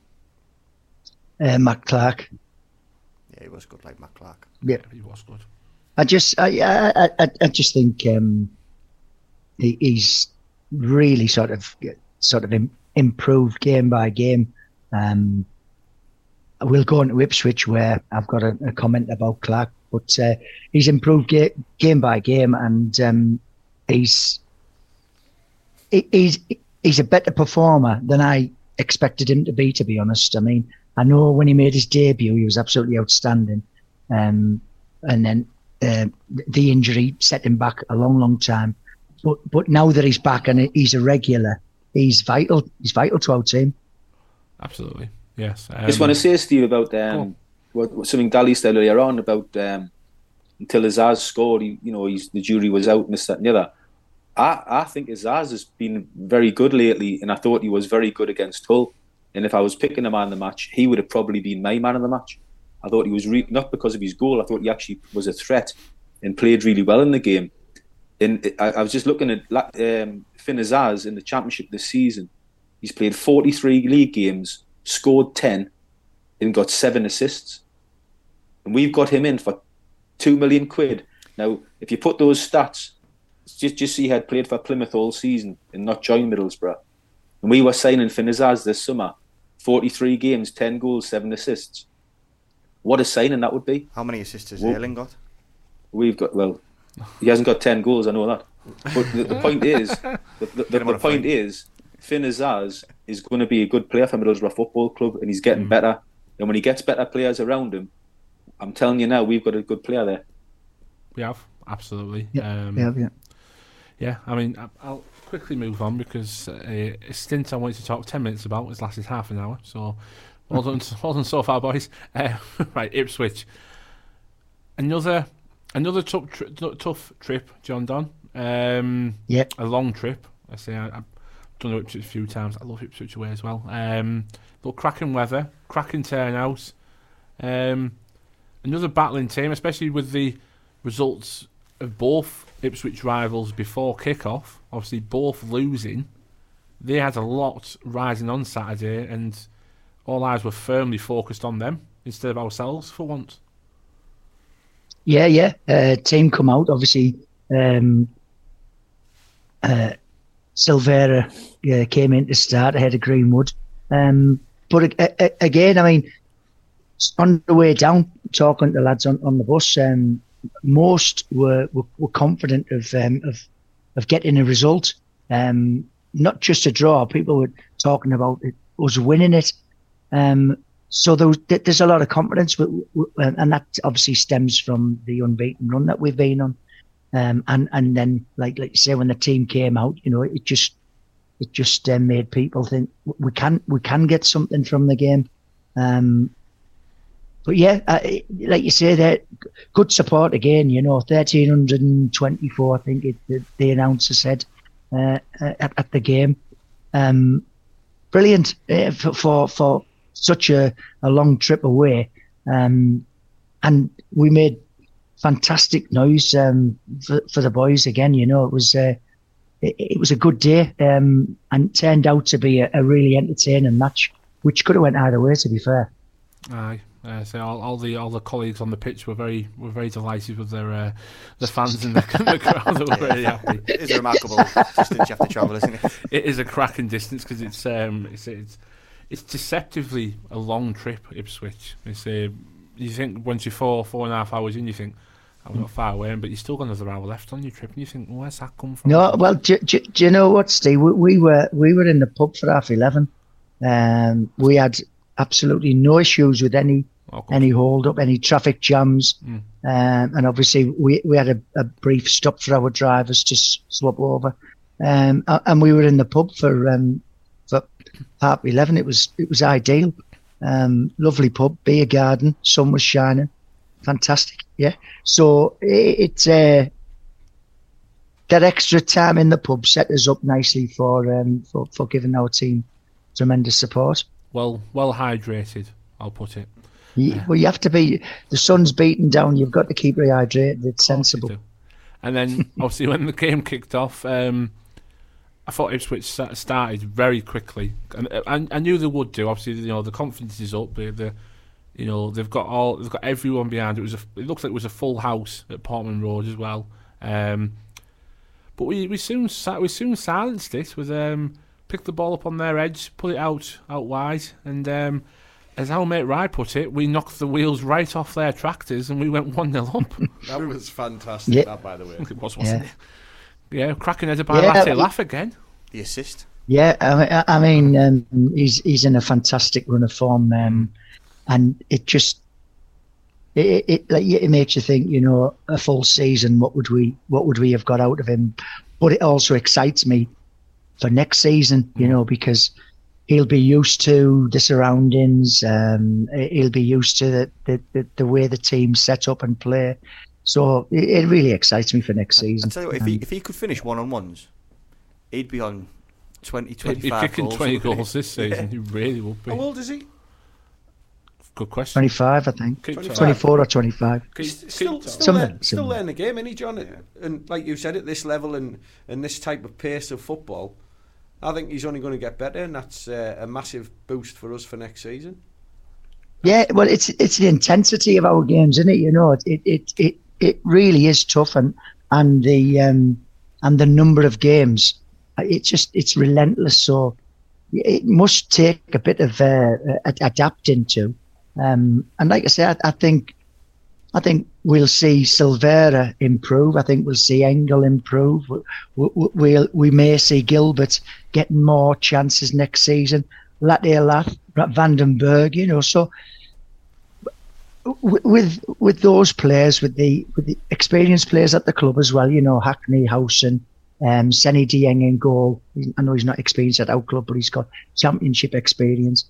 Uh, Matt Clark. Yeah, he was good, like Matt Clark. Yeah, yeah he was good. I just, I, I, I, I just think um, he, he's really sort of, sort of im- improved game by game. Um, we'll go into Ipswich, where I've got a, a comment about Clark. But uh, he's improved ga- game by game, and um, he's he, he's he's a better performer than I expected him to be. To be honest, I mean, I know when he made his debut, he was absolutely outstanding, um, and then uh, the injury set him back a long, long time. But but now that he's back and he's a regular, he's vital. He's vital to our team. Absolutely, yes. Um, I just want to say, Steve, about um, what, what something Dally said earlier on about um, until Azaz scored, he, you know, he's, the jury was out and this, that, and the other. I, I think Azaz has been very good lately, and I thought he was very good against Hull. And if I was picking a man of the match, he would have probably been my man of the match. I thought he was re- not because of his goal. I thought he actually was a threat and played really well in the game. And I, I was just looking at um, Finn Azaz in the Championship this season. He's played forty-three league games, scored ten, and got seven assists. And we've got him in for two million quid. Now, if you put those stats, just just see he had played for Plymouth all season and not joined Middlesbrough. And we were signing Finn Azaz this summer, forty-three games, ten goals, seven assists. What a signing that would be. How many assists has well, Ayling got? We've got, well, he hasn't got ten goals, I know that. But the, the point is, the, the, the, the point is, Finn Azaz is going to be a good player for Middlesbrough Football Club, and he's getting mm. better. And when he gets better players around him, I'm telling you now, we've got a good player there. We have, absolutely. Yeah, um, yeah, yeah. Yeah, I mean, I'll quickly move on because uh, a stint I wanted to talk ten minutes about has lasted half an hour. So, well done, well done so far, boys. Uh, right, Ipswich. Another, another tough, tri- tough trip, John Don. Um, yeah, a long trip. I say I, I've done Ipswich a few times. I love Ipswich away as well. Um, but cracking weather, cracking turnout. Um, another battling team, especially with the results of both Ipswich rivals before kick-off, obviously both losing. They had a lot rising on Saturday, and all eyes were firmly focused on them instead of ourselves for once. Yeah, yeah. Uh, team come out, obviously. Um, uh, Silvera uh, came in to start ahead of Greenwood. Um, but uh, uh, again, I mean, on the way down, talking to lads on, on the bus, um, most were, were, were confident of, um, of of getting a result, um, not just a draw. People were talking about it, us winning it. Um, so there was, there's a lot of confidence, and that obviously stems from the unbeaten run that we've been on. Um, and and then, like like you say, when the team came out, you know, it just it just uh, made people think we can we can get something from the game. Um, But yeah, uh, like you say, that good support again. You know, thirteen twenty-four. I think it, the, the announcer said uh, at, at the game. Um, brilliant uh, for, for for such a, a long trip away, um, and we made fantastic noise um, for for the boys again. You know, it was uh, it, it was a good day, um, and turned out to be a, a really entertaining match, which could have went either way. To be fair. Aye. Uh, so all, all the all the colleagues on the pitch were very were very delighted with their uh, the fans in the, the crowd. They were very happy. It is a remarkable distance you have to travel, isn't it? It is a cracking distance because it's um it's, it's it's deceptively a long trip. Ipswich. It's uh, you think once you're four four and a half hours in, you think I'm not far away, but you still got another hour left on your trip, and you think, well, where's that come from? No, well, do, do, do you know what, Steve? We, we were we were in the pub for half eleven. Um, we had absolutely no issues with any Oh, any hold up, any traffic jams, Mm. um, and obviously we we had a, a brief stop for our drivers to s- swap over, um, a- and we were in the pub for um, for half eleven. It was it was ideal, um, lovely pub, beer garden, sun was shining, fantastic. Yeah, so it, it's uh, that extra time in the pub set us up nicely for um, for for giving our team tremendous support. Well, well hydrated, I'll put it. You, Yeah. Well, you have to be. The sun's beating down. You've got to keep rehydrated. It's sensible. You do. And then, obviously, when the game kicked off, um, I thought Ipswich sta- started very quickly, and I, I knew they would do. Obviously, you know, the confidence is up. The, the you know, they've got all, they've got everyone behind. It was, a, it looks like it was a full house at Portman Road as well. Um, but we, we soon sa- we soon silenced it with um, picked the ball up on their edge, put it out out wide, and um, as our mate Rye put it, we knocked the wheels right off their tractors, and we went one nil up. That was fantastic, Yeah. that, by the way. it was, wasn't Yeah. it? Yeah, cracking headed by Yeah, Latte it- laugh again. The assist. Yeah, I, I mean, um, he's he's in a fantastic run of form, um, and it just it, it it like, it makes you think. You know, a full season, what would we what would we have got out of him? But it also excites me for next season. You know, because he'll be used to the surroundings. Um, he'll be used to the, the, the, the way the team's set up and play. So it, it really excites me for next I season. tell you what, if he if he could finish one on ones, he'd be on twenty, He'd be twenty-five kicking goals. twenty wouldn't he? goals this season. He really would be. How old is he? Good question. twenty-five, I think. Keep twenty-five. talking. twenty-four or twenty-five. Keep- He's keep still, talking. still, Somewhere, learn, still somewhere. learning the game, isn't he, John? And like you said, at this level and, and this type of pace of football, I think he's only going to get better, and that's uh, a massive boost for us for next season. Yeah, well, it's it's the intensity of our games, isn't it? You know, it it it, it really is tough, and and the um, and the number of games, it's just it's relentless. So it must take a bit of uh, ad- adapting to. Um, and like I said, I, I think I think we'll see Silvera improve. I think we'll see Engel improve. We, we, we'll we may see Gilbert getting more chances next season. Latte Lath, Vandenberg, you know. So w- with with those players, with the with the experienced players at the club as well, you know, Hackney, Howson, um, Senny Dieng in goal. I know he's not experienced at our club, but he's got championship experience.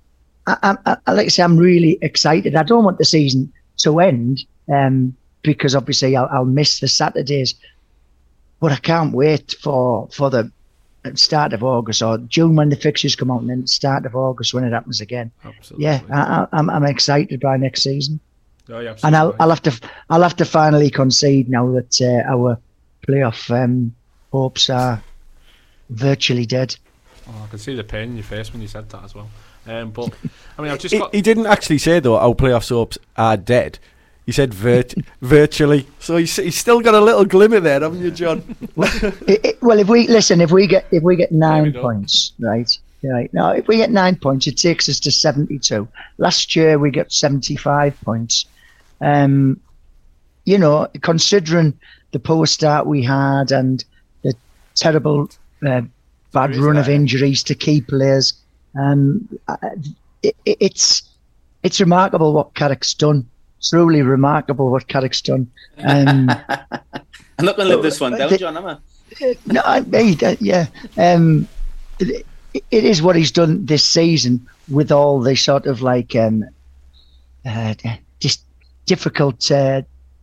I, I, I like I say, I'm really excited. I don't want the season to end um, because obviously I'll, I'll miss the Saturdays, but I can't wait for for the start of August or June when the fixtures come out, and then start of August when it happens again. Absolutely. Yeah, I, I, I'm I'm excited by next season, Oh, yeah, and I'll absolutely. I'll have to I'll have to finally concede now that uh, our playoff um, hopes are virtually dead. Oh, I can see the pain in your face when you said that as well. Um, but I mean, I've just He, got. he didn't actually say, though, our playoff hopes are dead. He said virt- virtually. So he's, he's still got a little glimmer there, haven't you, John? It, it, well, if we listen, if we get if we get we nine go. points, right, right. Now, if we get nine points, it takes us to seventy-two. Last year we got seventy-five points. Um, you know, considering the poor start we had and the terrible uh, bad There is run of that. injuries to key players, um, uh, it, it, it's it's remarkable what Carrick's done. Truly remarkable what Carrick's done. Um, I'm not going to live this one down, The- John, am I? no, I, I- yeah. Um, it, it is what he's done this season with all the sort of like um, uh, just difficult uh,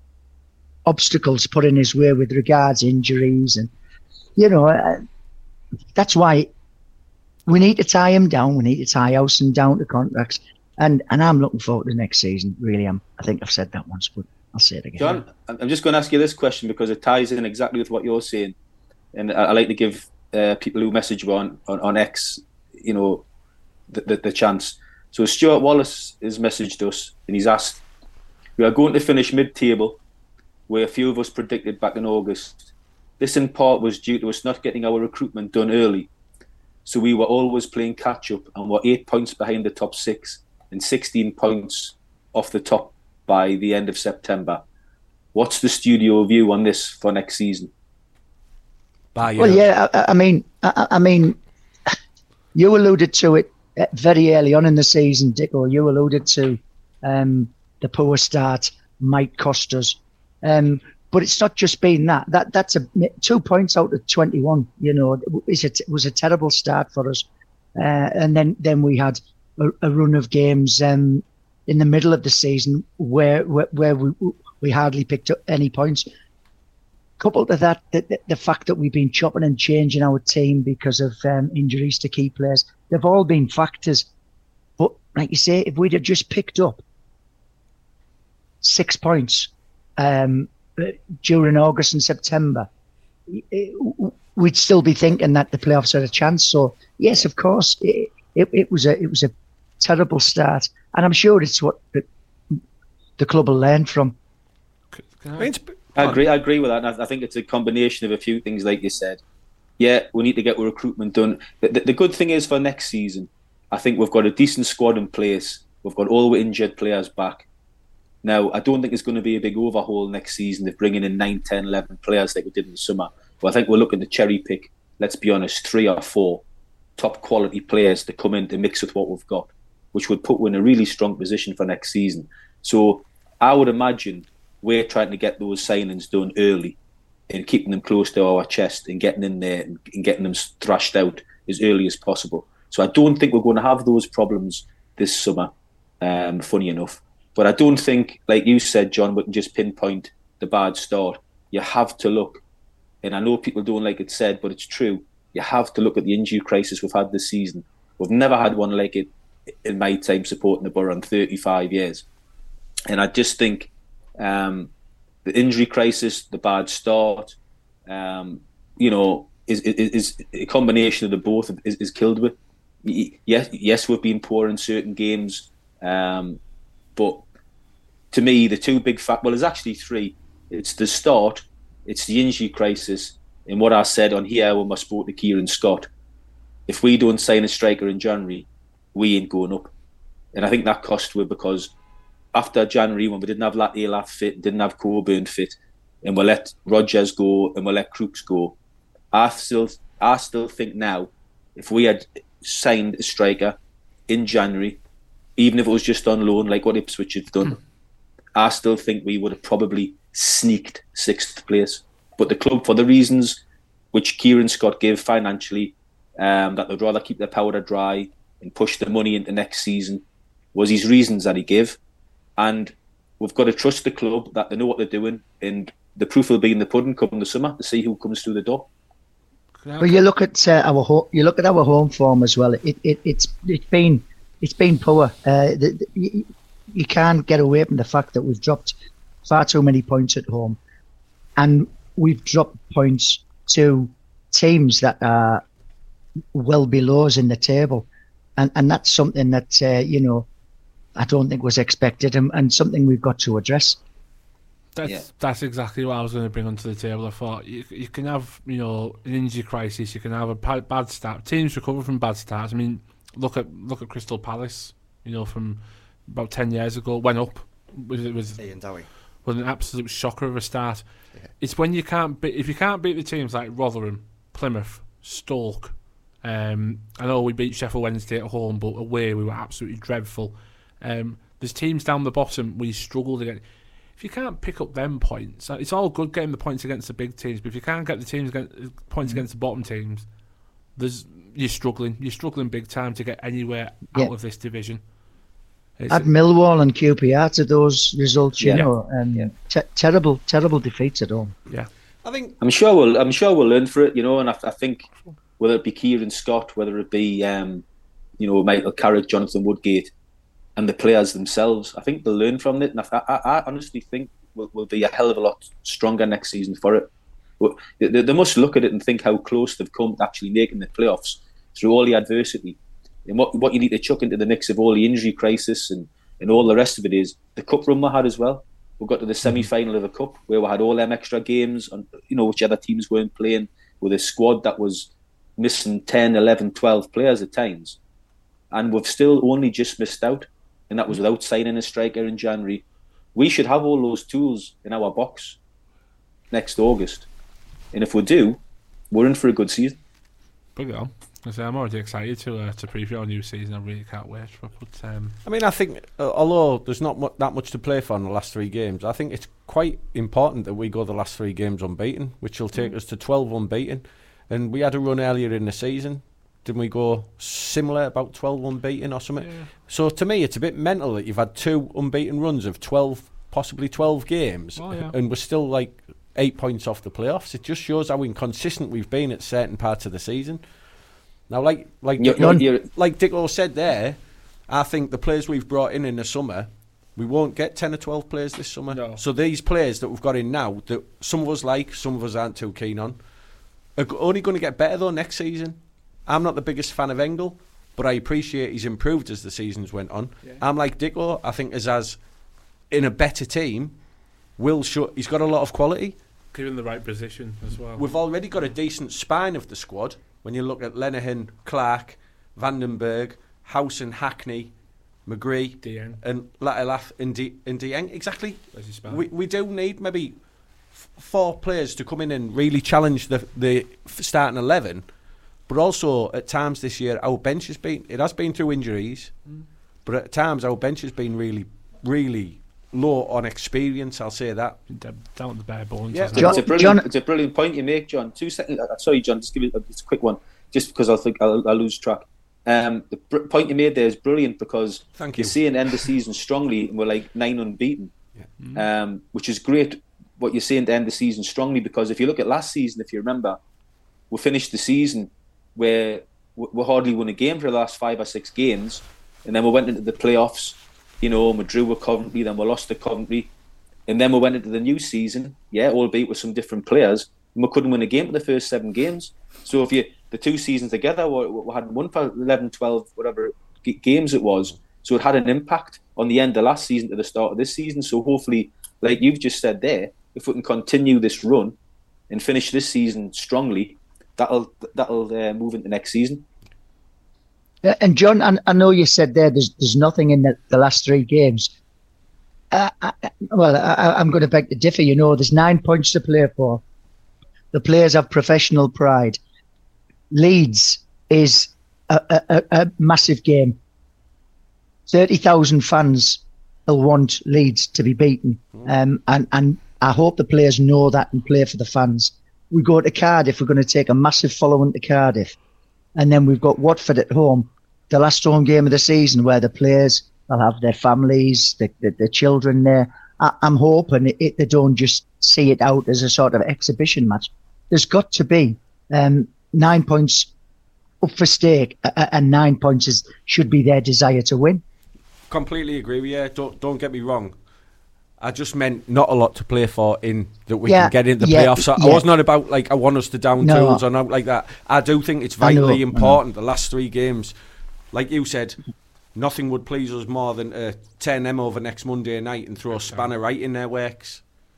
obstacles put in his way with regards injuries, and you know uh, that's why we need to tie him down. We need to tie Howson down to contracts, and and I'm looking forward to next season. Really, am. I think I've said that once, but I'll say it again. John, I'm I'm just going to ask you this question because it ties in exactly with what you're saying, and I, I like to give uh, people who message me on, on, on X, you know, the, the, the chance. So Stuart Wallace has messaged us, and he's asked, "We are going to finish mid-table, where a few of us predicted back in August. This in part was due to us not getting our recruitment done early, so we were always playing catch-up and were eight points behind the top six and sixteen points off the top by the end of September. What's the studio view on this for next season?" Bye, Well, yeah, I, I mean, I, I mean, you alluded to it uh, very early on in the season, Dicko. You alluded to um, the poor start might cost us. Um, but it's not just been that. That that's a two points out of twenty-one. You know, is it was a terrible start for us, uh, and then then we had a, a run of games um, in the middle of the season where where, where we we hardly picked up any points. Coupled to that, the, the, the fact that we've been chopping and changing our team because of um, injuries to key players, they've all been factors. But like you say, if we'd have just picked up six points um, during August and September, it, we'd still be thinking that the playoffs had a chance. So yes, of course, it, it, it was a it was a terrible start, and I'm sure it's what the, the club will learn from. Can I... I agree. I agree with that. And I think it's a combination of a few things, like you said. Yeah, we need to get recruitment done. The, the, the good thing is for next season, I think we've got a decent squad in place. We've got all the injured players back. Now, I don't think it's going to be a big overhaul next season of bringing in nine, ten, eleven players like we did in the summer. But I think we're looking to cherry pick, let's be honest, three or four top quality players to come in to mix with what we've got, which would put us in a really strong position for next season. So I would imagine we're trying to get those signings done early and keeping them close to our chest and getting in there and, and getting them thrashed out as early as possible. So I don't think we're going to have those problems this summer, um, funny enough. But I don't think, like you said, John, we can just pinpoint the bad start. You have to look, and I know people don't like it said, but it's true. You have to look at the injury crisis we've had this season. We've never had one like it in my time supporting the Borough in thirty-five years. And I just think Um, the injury crisis, the bad start, um, you know, is, is is a combination of the both is, is killed with. Yes, yes, we've been poor in certain games, um, but to me, the two big fact well, there's actually three. It's the start, it's the injury crisis, and what I said on here when I spoke to Kieran Scott. If we don't sign a striker in January, we ain't going up, and I think that cost we because. After January, when we didn't have Lat-Elaf fit, didn't have Coburn fit, and we let Rodgers go and we let Crooks go, I still, I still think now, if we had signed a striker in January, even if it was just on loan, like what Ipswich have done, mm. I still think we would have probably sneaked sixth place. But the club, for the reasons which Kieran Scott gave financially, um, that they'd rather keep their powder dry and push the money into next season, was his reasons that he gave. And we've got to trust the club that they know what they're doing, and the proof will be in the pudding come the summer to see who comes through the door. Well, you look at uh, our ho- you look at our home form as well. It, it it's it's been it's been poor. Uh, the, the, you, you can't get away from the fact that we've dropped far too many points at home, and we've dropped points to teams that are well below us in the table, and and that's something that uh, you know. I don't think was expected, and, and something we've got to address. That's yeah. that's exactly what I was going to bring onto the table. I thought you you can have you know an injury crisis, you can have a bad, bad start. Teams recover from bad starts. I mean, look at look at Crystal Palace. You know, from about ten years ago, went up. It was Ian Dowie. Was an absolute shocker of a start. Yeah. It's when you can't beat if you can't beat the teams like Rotherham, Plymouth, Stoke. Um, I know we beat Sheffield Wednesday at home, but away we were absolutely dreadful. Um, there's teams down the bottom where you struggle to get. If you can't pick up them points, it's all good getting the points against the big teams, but if you can't get the teams against, points mm-hmm. against the bottom teams, there's you're struggling. You're struggling big time to get anywhere yeah. out of this division. It's Add Millwall and Q P R to those results, you yeah. know, and yeah. te- terrible, terrible defeats at home. Yeah, I think I'm sure we'll. I'm sure we'll learn for it, you know, and I, I think whether it be Kieran Scott, whether it be um, you know Michael Carrick, Jonathan Woodgate. And the players themselves, I think they'll learn from it. And I, I, I honestly think we'll, we'll be a hell of a lot stronger next season for it. But they, they must look at it and think how close they've come to actually making the playoffs through all the adversity. And what what you need to chuck into the mix of all the injury crisis and, and all the rest of it is the cup run we had as well. We got to the semi-final of the cup where we had all them extra games, and you know which other teams weren't playing with a squad that was missing ten, eleven, twelve players at times. And we've still only just missed out. And that was without signing a striker in January. We should have all those tools in our box next August. And if we do, we're in for a good season. Bring it on. I say, I'm already excited to uh, to preview our new season. I really can't wait. But, but um, I mean, I think uh, although there's not mu- that much to play for in the last three games, I think it's quite important that we go the last three games unbeaten, which will take mm. us to twelve unbeaten. And we had a run earlier in the season. Didn't we go similar, about twelve unbeaten or something? Yeah. So to me, it's a bit mental that you've had two unbeaten runs of twelve, possibly twelve games, oh, yeah. and we're still like eight points off the playoffs. It just shows how inconsistent we've been at certain parts of the season. Now, like like you're, Dicko, you're, like Dicko said there, I think the players we've brought in in the summer, we won't get ten or twelve players this summer. No. So these players that we've got in now, that some of us like, some of us aren't too keen on, are only going to get better though next season. I'm not the biggest fan of Engel, but I appreciate he's improved as the seasons went on. Yeah. I'm like Dicko. I think Azaz, in a better team, will show. He's got a lot of quality. Given the right position as well. We've already got a decent spine of the squad. When you look at Lenihan, Clark, Vandenberg, Howson, Hackney, McGree, Dieng. and Latilaf and D- and Dieng. Exactly. We we do need maybe f- four players to come in and really challenge the the starting eleven. But also at times this year, our bench has been it has been through injuries, mm. but at times our bench has been really really low on experience. I'll say that. Down at the bare bones. Yeah. John, it's, a brilliant, it's a brilliant point you make, John. Two seconds. Uh, sorry, John. Just give it a, it's a quick one, just because I think I'll, I'll lose track. Um, the br- point you made there is brilliant because Thank you. you're seeing end the season strongly, and we're like nine unbeaten, yeah. mm. um, which is great. What you're saying to end the season strongly, because if you look at last season, if you remember, we finished the season where we, we hardly won a game for the last five or six games, and then we went into the playoffs. You know, we drew with Coventry, then we lost to Coventry, and then we went into the new season, yeah, albeit with some different players, and we couldn't win a game for the first seven games. So if you the two seasons together, we, we had one for eleven, twelve, whatever g- games it was. So it had an impact on the end of last season to the start of this season. So hopefully, like you've just said there, if we can continue this run and finish this season strongly, that'll that'll uh, move into next season. Uh, and John, I, I know you said there there's there's nothing in the, the last three games. Uh, I, well, I, I'm going to beg to differ. You know, there's nine points to play for. The players have professional pride. Leeds is a, a, a massive game. thirty thousand fans will want Leeds to be beaten. Um, and, and I hope the players know that and play for the fans. We go to Cardiff, we're going to take a massive following to Cardiff. And then we've got Watford at home, the last home game of the season, where the players will have their families, the, the, the children there. I, I'm hoping it, it, they don't just see it out as a sort of exhibition match. There's got to be um, nine points up for stake, uh, and nine points is, should be their desire to win. Completely agree with you. Don't, don't get me wrong. I just meant not a lot to play for in that we yeah, can get into the yeah, playoffs. I, yeah. I was not about like I want us to down no. tools or not like that. I do think it's vitally know, important. The last three games, like you said, nothing would please us more than to turn them over next Monday night and throw a spanner right in their works.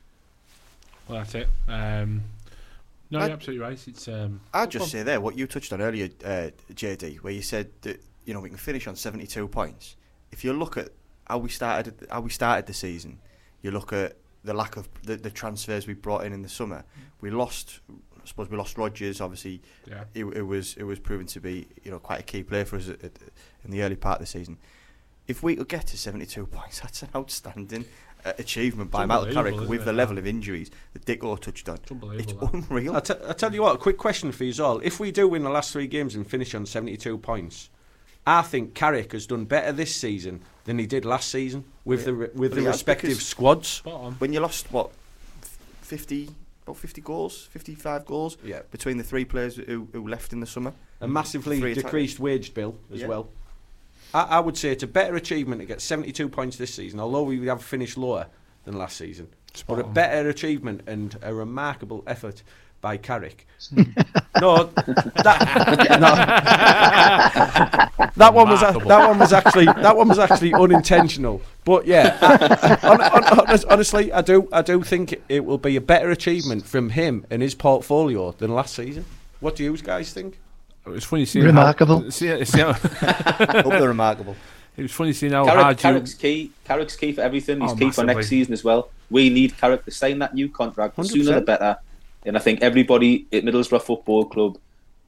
Well, that's it. Um, no, I'd, you're absolutely right. It's. Um, I'd just say there what you touched on earlier, uh, J D, where you said that you know we can finish on seventy-two points. If you look at how we started, how we started the season, you look at the lack of the, the transfers we brought in in the summer. We lost, I suppose we lost Rodgers. Obviously, yeah. it, it was it was proven to be you know quite a key player for us at, at, in the early part of the season. If we could get to seventy-two points, that's an outstanding uh, achievement by Michael Carrick with the level of injuries that Dicko touched on. It's, it's unreal. I, t- I tell you what, a quick question for you all. If we do win the last three games and finish on seventy-two points, I think Carrick has done better this season than he did last season with yeah. the with well, the respective squads. When you lost what fifty, about fifty goals, fifty-five goals yeah. between the three players who, who left in the summer, a massively three decreased wage bill as yeah. well. I, I would say it's a better achievement to get seventy-two points this season, although we have finished lower than last season. Spot but on. A better achievement and a remarkable effort by Carrick. no, that, no. that one was a, that one was actually that one was actually unintentional. But yeah, on, on, on, honestly, I do I do think it will be a better achievement from him and his portfolio than last season. What do you guys think? It was funny seeing remarkable. How, see, see how Hope they're remarkable. It was funny seeing how Carrick, hard Carrick's you... key. Carrick's key for everything. He's oh, key massively. for next season as well. We need Carrick to sign that new contract. The one hundred percent. sooner the better. And I think everybody at Middlesbrough Football Club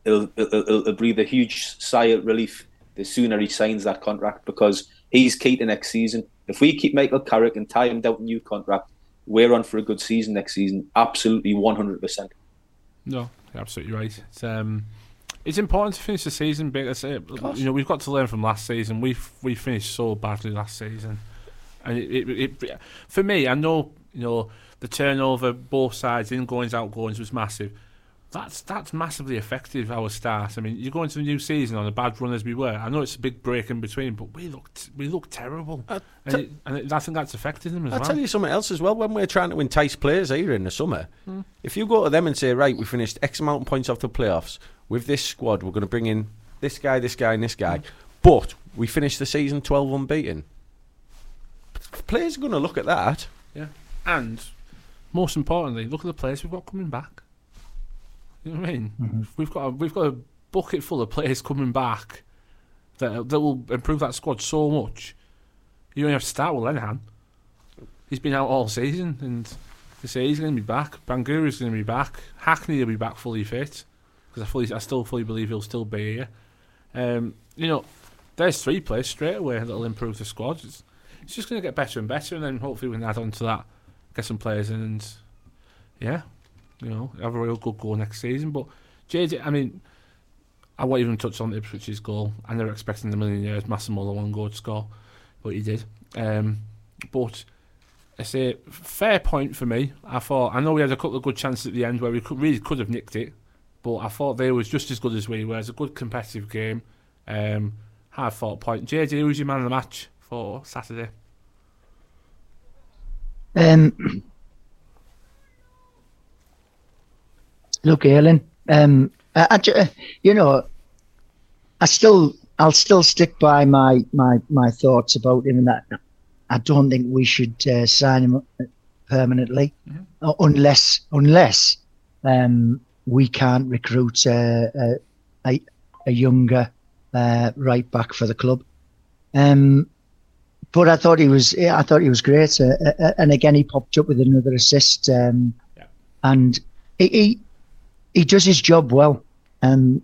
it'll, it'll, it'll breathe a huge sigh of relief the sooner he signs that contract, because he's key to next season. If we keep Michael Carrick and tie him down to a new contract, we're on for a good season next season. Absolutely one hundred percent. No, you're absolutely right. It's um, it's important to finish the season big. It's, uh, you know, we've got to learn from last season. We we finished so badly last season, and it, it, it for me, I know, you know, the turnover, both sides, ingoings, outgoings was massive. That's that's massively affected our start. I mean, you go into the new season on a bad run as we were. I know it's a big break in between, but we looked we looked terrible, Uh, and, it, and it, I think that's affected them as I'll well. tell you something else as well. When we're trying to entice players here in the summer, Mm. if you go to them and say, right, we finished X amount of points off the playoffs with this squad, we're going to bring in this guy, this guy, and this guy, but we finished the season twelve unbeaten. Players are going to look at that. Yeah, and most importantly, look at the players we've got coming back. You know what I mean? Mm-hmm. We've got a, we've got a bucket full of players coming back that that will improve that squad so much. You only have to start with Lenihan. He's been out all season, and they say he's going to be back. Banguru's going to be back. Hackney will be back fully fit, because I fully, I still fully believe he'll still be here. Um, you know, there's three players straight away that'll improve the squad. It's, it's just going to get better and better, and then hopefully we can add on to that, get some players in, and yeah, you know, have a real good goal next season. But J J, I mean, I won't even touch on Ipswich's goal. I never expected in a million years Massimo the one goal to score, but he did. Um, but I say fair point for me. I thought, I know we had a couple of good chances at the end where we could, really could have nicked it, but I thought they was just as good as we were. It was a good competitive game. Um, hard fought point. J J, who's your man of the match for Saturday? Um, Luke Ayling. Um, I, I, ju- you know, I still, I'll still stick by my, my, my thoughts about him, and that I don't think we should uh, sign him permanently, Mhm. uh, unless unless um, we can't recruit uh, a, a, a younger uh, right back for the club. Um, but I thought he was, I thought he was great, uh, uh, and again he popped up with another assist, um, Yeah. and he, he he does his job well. Um,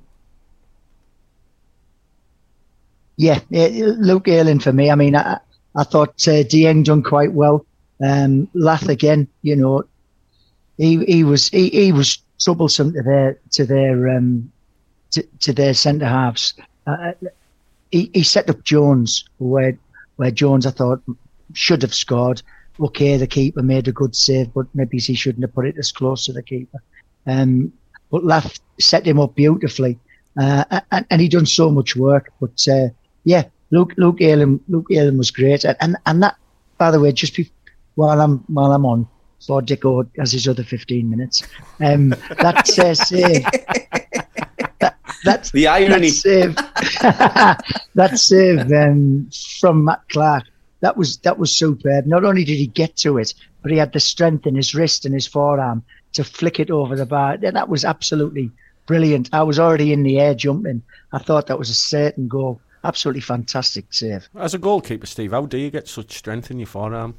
yeah, yeah, Luke Ayling for me. I mean, I, I thought uh, Dieng done quite well. Um, Lath again, you know, he he was he, he was troublesome to their to their um, to, to their centre halves. Uh, he he set up Jones where where Jones I thought should have scored. Okay, the keeper made a good save, but maybe he shouldn't have put it as close to the keeper. Um, but Lath set him up beautifully, uh, and, and he done so much work. But uh, yeah, Luke Luke Ayling Luke Ayling was great, and, and and that, by the way, just be, while I'm while I'm on, before Dicko has his other fifteen minutes, um, that uh, save, that, that's The irony. that save, that save um, from Matt Clark, that was that was superb. Not only did he get to it, but he had the strength in his wrist and his forearm to flick it over the bar. That was absolutely brilliant. I was already in the air jumping. I thought that was a certain goal. Absolutely fantastic save. As a goalkeeper, Steve, how do you get such strength in your forearm?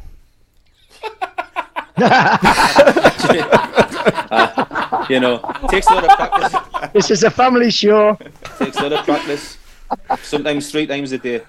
uh, you know, takes a lot of practice. This is a family show. Takes a lot of practice. Sometimes three times a day.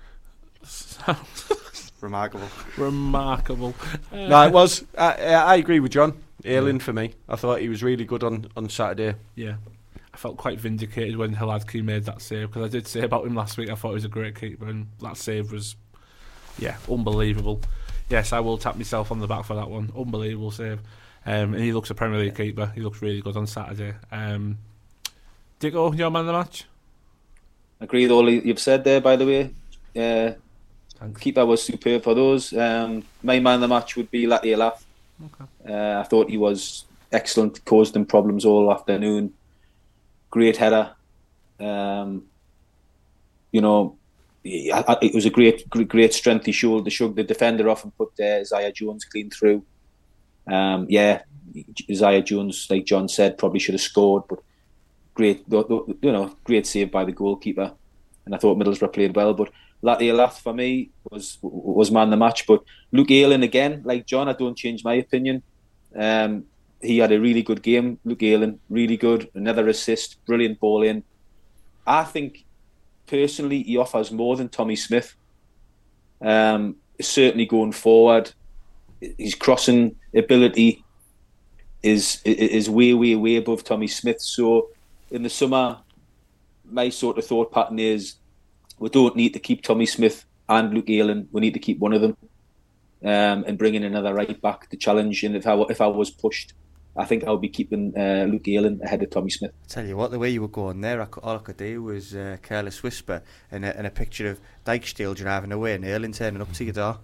Remarkable. Remarkable. Uh, No, it was. I, I agree with John. Ayling for me. I thought he was really good on, on Saturday. Yeah, I felt quite vindicated when Hladky made that save, because I did say about him last week I thought he was a great keeper, and that save was, yeah, unbelievable. Yes, I will tap myself on the back for that one. Unbelievable save. Um, and he looks a Premier League keeper. He looks really good on Saturday. Um, Dicko, your man of the match? Agree with all you've said there, by the way. Uh, Thanks. keeper was superb for those. Um, my man of the match would be Lathi Lath. Okay. Uh, I thought he was excellent, caused them problems all afternoon. Great header. Um, you know, he- I- it was a great, great, great strength he showed to shug the defender off and put uh, Isaiah Jones clean through. Um, yeah, Isaiah Jones, like John said, probably should have scored, but great, you know, great save by the goalkeeper. And I thought Middlesbrough played well, but Lathi Lath for me was was man of the match. But Luke Ayling again, like John, I don't change my opinion. Um, he had a really good game. Luke Ayling, really good. Another assist, brilliant ball in. I think, personally, he offers more than Tommy Smith. Um, certainly going forward, his crossing ability is is way, way, way above Tommy Smith. So in the summer, my sort of thought pattern is we don't need to keep Tommy Smith and Luke Ayling. We need to keep one of them um, and bring in another right back to challenge. And if I, if I was pushed, I think I would be keeping uh, Luke Ayling ahead of Tommy Smith. I tell you what, the way you were going there, I could, all I could do was uh, careless whisper and a, and a picture of Dijksteel driving away and Ayling turning up to your door.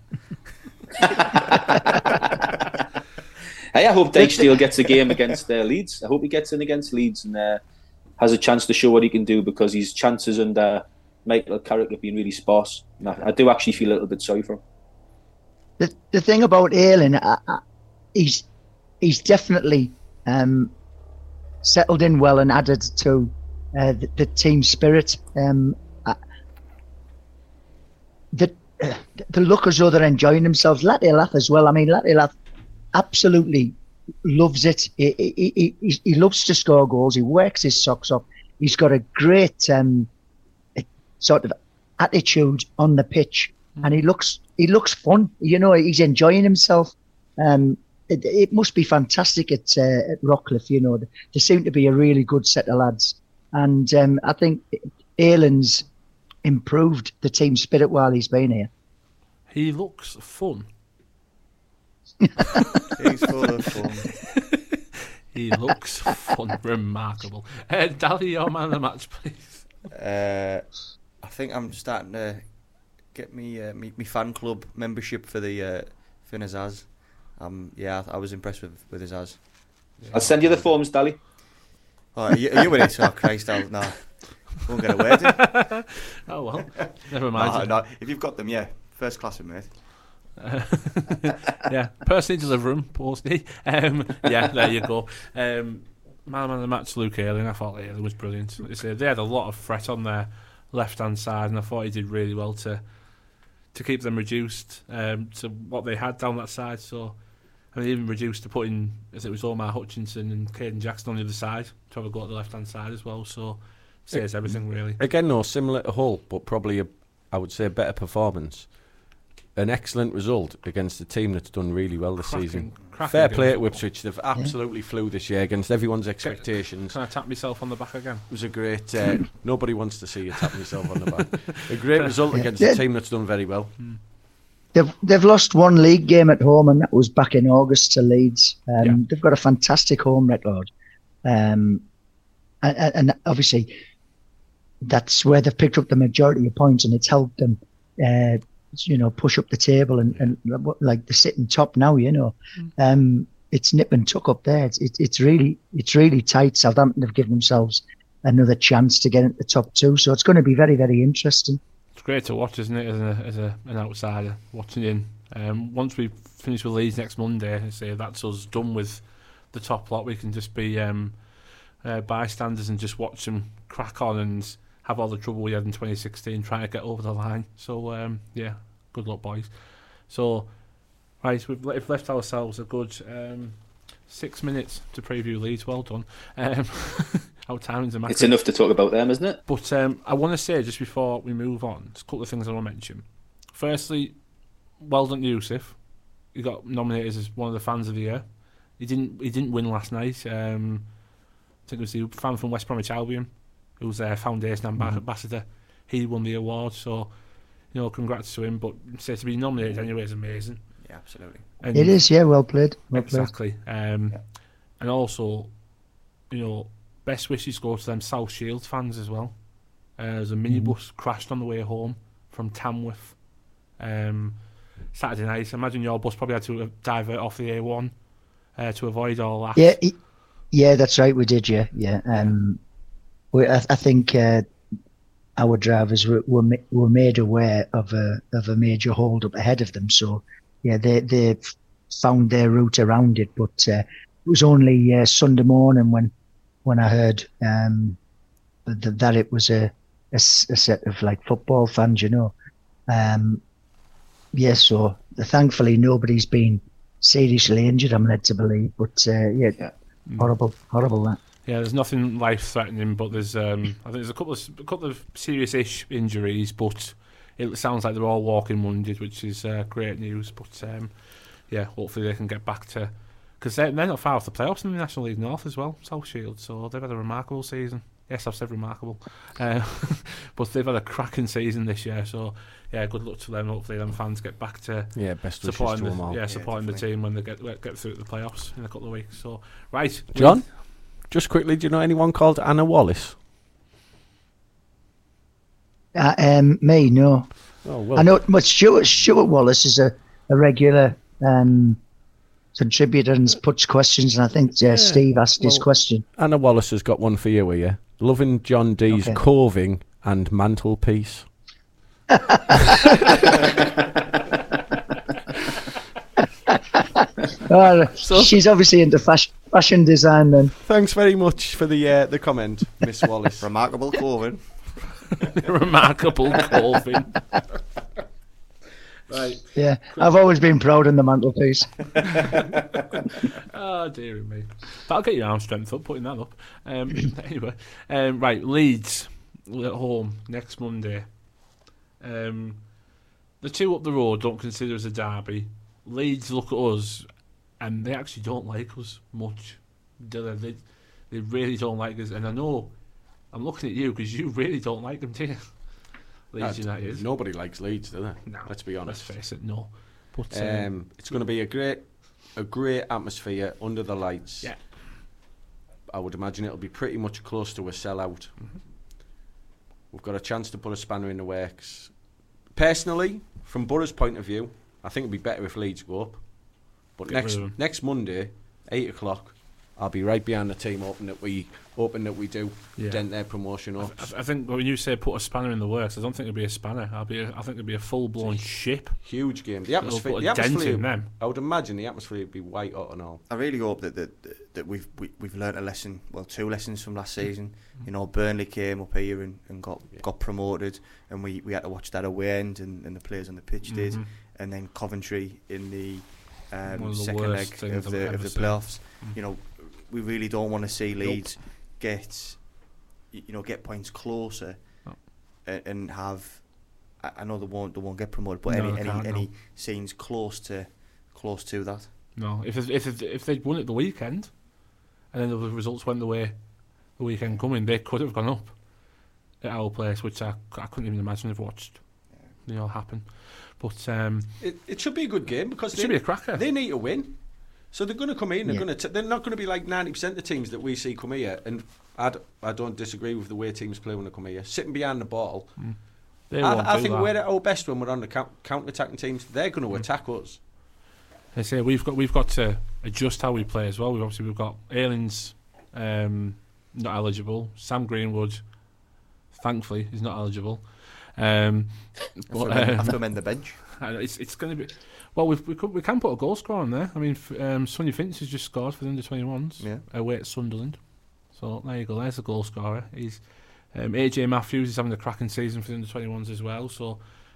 Hey, I hope Dijksteel gets a game against uh, Leeds. I hope he gets in against Leeds and uh, has a chance to show what he can do, because his chances under Michael Carrick have been really sparse. And I, I do actually feel a little bit sorry for him. The the thing about Ayling, uh, uh, he's he's definitely um, settled in well and added to uh, the, the team spirit. Um, uh, the uh, the look as though they're enjoying themselves. Latty-Lath as well. I mean, Latty-Lath absolutely loves it. He, he, he, he loves to score goals. He works his socks off. He's got a great um, sort of attitude on the pitch, mm. and he looks he looks fun. You know, he's enjoying himself. Um, it, it must be fantastic at, uh, at Rockcliffe. You know, they seem to be a really good set of lads, and um, I think Ayling's improved the team spirit while he's been here. He looks fun. He's full of fun. He looks fun. Remarkable. Uh, Dally, your man of the match, please. Uh, I think I'm starting to get me uh, me, me fan club membership for the uh, for Nazaz. Um, yeah, I, I was impressed with with Nazaz. I'll send you the forms, Dally. Oh, are you, are you with it? Oh, Christ, I'll, no, won't get away with it. Oh well, never mind. No, no, if you've got them, yeah, first class, mate. Uh, yeah, personally deliver them, posty. Um, yeah, there you go. Um, man of the match, Luke Ayling. I thought Ayling was brilliant. They had a lot of threat on their left hand side, and I thought he did really well to to keep them reduced um, to what they had down that side. So, I mean, even reduced to putting, as it was Omar Hutchinson and Caden Jackson on the other side to have a go at the left hand side as well. So, says everything really. Again, no, similar to Hull, but probably a, I would say a better performance. An excellent result against a team that's done really well this Cracking, season. cracking Fair play game. at Ipswich. They've absolutely yeah. flew this year against everyone's expectations. Can I tap myself on the back again? It was a great... Uh, nobody wants to see you tap yourself on the back. A great result against yeah. a team that's done very well. Hmm. They've they've lost one league game at home, and that was back in August to Leeds. Um, yeah. They've got a fantastic home record. Um, and, and obviously, that's where they've picked up the majority of points, and it's helped them... Uh, you know, push up the table and, and like the sitting top now, you know, mm. um, it's nip and tuck up there. It's, it, it's really, it's really tight. Southampton have given themselves another chance to get into the top two. So it's going to be very, very interesting. It's great to watch, isn't it? As a, as a, an outsider watching in. Um, once we finish with Leeds next Monday, I say that's us done with the top lot. We can just be um, uh, bystanders and just watch them crack on and have all the trouble we had in twenty sixteen trying to get over the line. So, um, yeah, good luck, boys. So, right, we've, we've left ourselves a good um, six minutes to preview Leeds. Well done. Um, our timing's a matter. It's enough to talk about them, isn't it? But um, I want to say, just before we move on, there's a couple of things I want to mention. Firstly, well done, Yusuf. He got nominated as one of the fans of the year. He didn't. He didn't win last night. Um, I think it was the fan from West Bromwich Albion, who was their foundation mm-hmm. ambassador. He won the award, so you know, congrats to him. But say to be nominated anyway is amazing. Yeah, absolutely. And it is, yeah, well played. Well exactly. Played. Um, yeah. And also, you know, best wishes go to them South Shields fans as well. Uh, there's a minibus mm-hmm. crashed on the way home from Tamworth um, Saturday night. I imagine your bus probably had to divert off the A one uh, to avoid all that. Yeah, it, yeah, that's right. We did, yeah, yeah. Um, we, I, I think uh, our drivers were, were were made aware of a of a major hold up ahead of them. So yeah, they they found their route around it. But uh, it was only uh, Sunday morning when when I heard um, that, that it was a, a, a set of like football fans, you know. Um, yeah, so thankfully nobody's been seriously injured, I'm led to believe. But uh, yeah, Yeah. horrible, horrible that. Yeah, there's nothing life-threatening, but there's um, I think there's a couple of a couple of serious-ish injuries, but it sounds like they're all walking wounded, which is uh, great news. But um, yeah, hopefully they can get back to, because they're, they're not far off the playoffs in the National League North as well, South Shield. So they've had a remarkable season. Yes, I've said remarkable, uh, but they've had a cracking season this year. So yeah, good luck to them. Hopefully, them fans get back to Yeah, best wishes supporting to the them all. yeah Yeah, supporting the definitely. team when they get get through the playoffs in a couple of weeks. So right, John, just quickly, do you know anyone called Anna Wallace? Uh, um, me, no. Oh well. I know, but Stuart Stuart Wallace is a, a regular um, contributor and puts questions, and I think uh, Yeah, Steve asked his well- question. Anna Wallace has got one for you here. Loving John D's Okay. coving and mantelpiece. Oh, she's obviously into fashion, fashion design then. Thanks very much for the uh, the comment, Miss Wallace. Remarkable Coven. remarkable Colvin. Right. Yeah, I've always been proud in the mantelpiece. Oh, dear me. That'll get your arm strength up, putting that up. Um, anyway, um, right, Leeds at home next Monday. Um, the two up the road don't consider us a derby. Leeds look at us, and they actually don't like us much. Do they? They, they really don't like us, and I know I'm looking at you because you really don't like them, do you? Leeds Uh, United. Nobody likes Leeds, do they? No, Let's be honest. Let's face it, no. But um, Um, it's going to be a great, a great atmosphere under the lights. Yeah. I would imagine it'll be pretty much close to a sellout. Mm-hmm. We've got a chance to put a spanner in the works. Personally, from Borough's point of view, I think it'd be better if Leeds go up. But Get next rid of 'em. next Monday, eight o'clock, I'll be right behind the team, hoping that we hoping that we do Yeah. dent their promotion I, hopes. I I think when you say put a spanner in the works, I don't think it'd be a spanner. I'll be. A, I think it'd be a full blown ship. Huge game. The It'll atmosphere. put The a dent atmosphere. in them. I would imagine the atmosphere would be white hot and all. I really hope that that, that we've we, we've learnt a lesson. Well, two lessons from last season. You know, Burnley came up here and, and got Yeah. got promoted, and we, we had to watch that away end, and, and the players on the pitch did. Mhm. And then Coventry in the, um, One of the second worst leg things of I've the ever of the seen. playoffs. Mm. You know, we really don't want to see Leeds get y- you know get points closer No. and, and have. I I know they won't they won't get promoted, but No, any they any, can't, any no. scenes close to close to that. No, if if if if they'd won it the weekend, and then the results went the way the weekend coming, they could have gone up at our place, which I, I couldn't even imagine have watched. You know, happen. But um, It, it should be a good game because it they, should be a cracker. they need to win. So they're going to come in. They're Yeah. going to. They're not going to be like ninety percent of the teams that we see come here. And I, d- I don't disagree with the way teams play when they come here. Sitting behind the ball. They won't I, I do think that. we're at our best when we're on the count, counter-attacking teams. They're going to attack us. I say we've got we've got to adjust how we play as well. We've obviously we've got Aylins um, not eligible. Sam Greenwood, thankfully, is not eligible. Um, Have but, to amend- um, have to amend the bench. and it's it's going to be well. We've, we could, we can put a goal scorer on there. I mean, f- um, Sonny Finch has just scored for the under twenty-ones Yeah. away at Sunderland. So there you go. There's a goal scorer. He's um, A J Matthews is having a cracking season for the under twenty-ones as well. So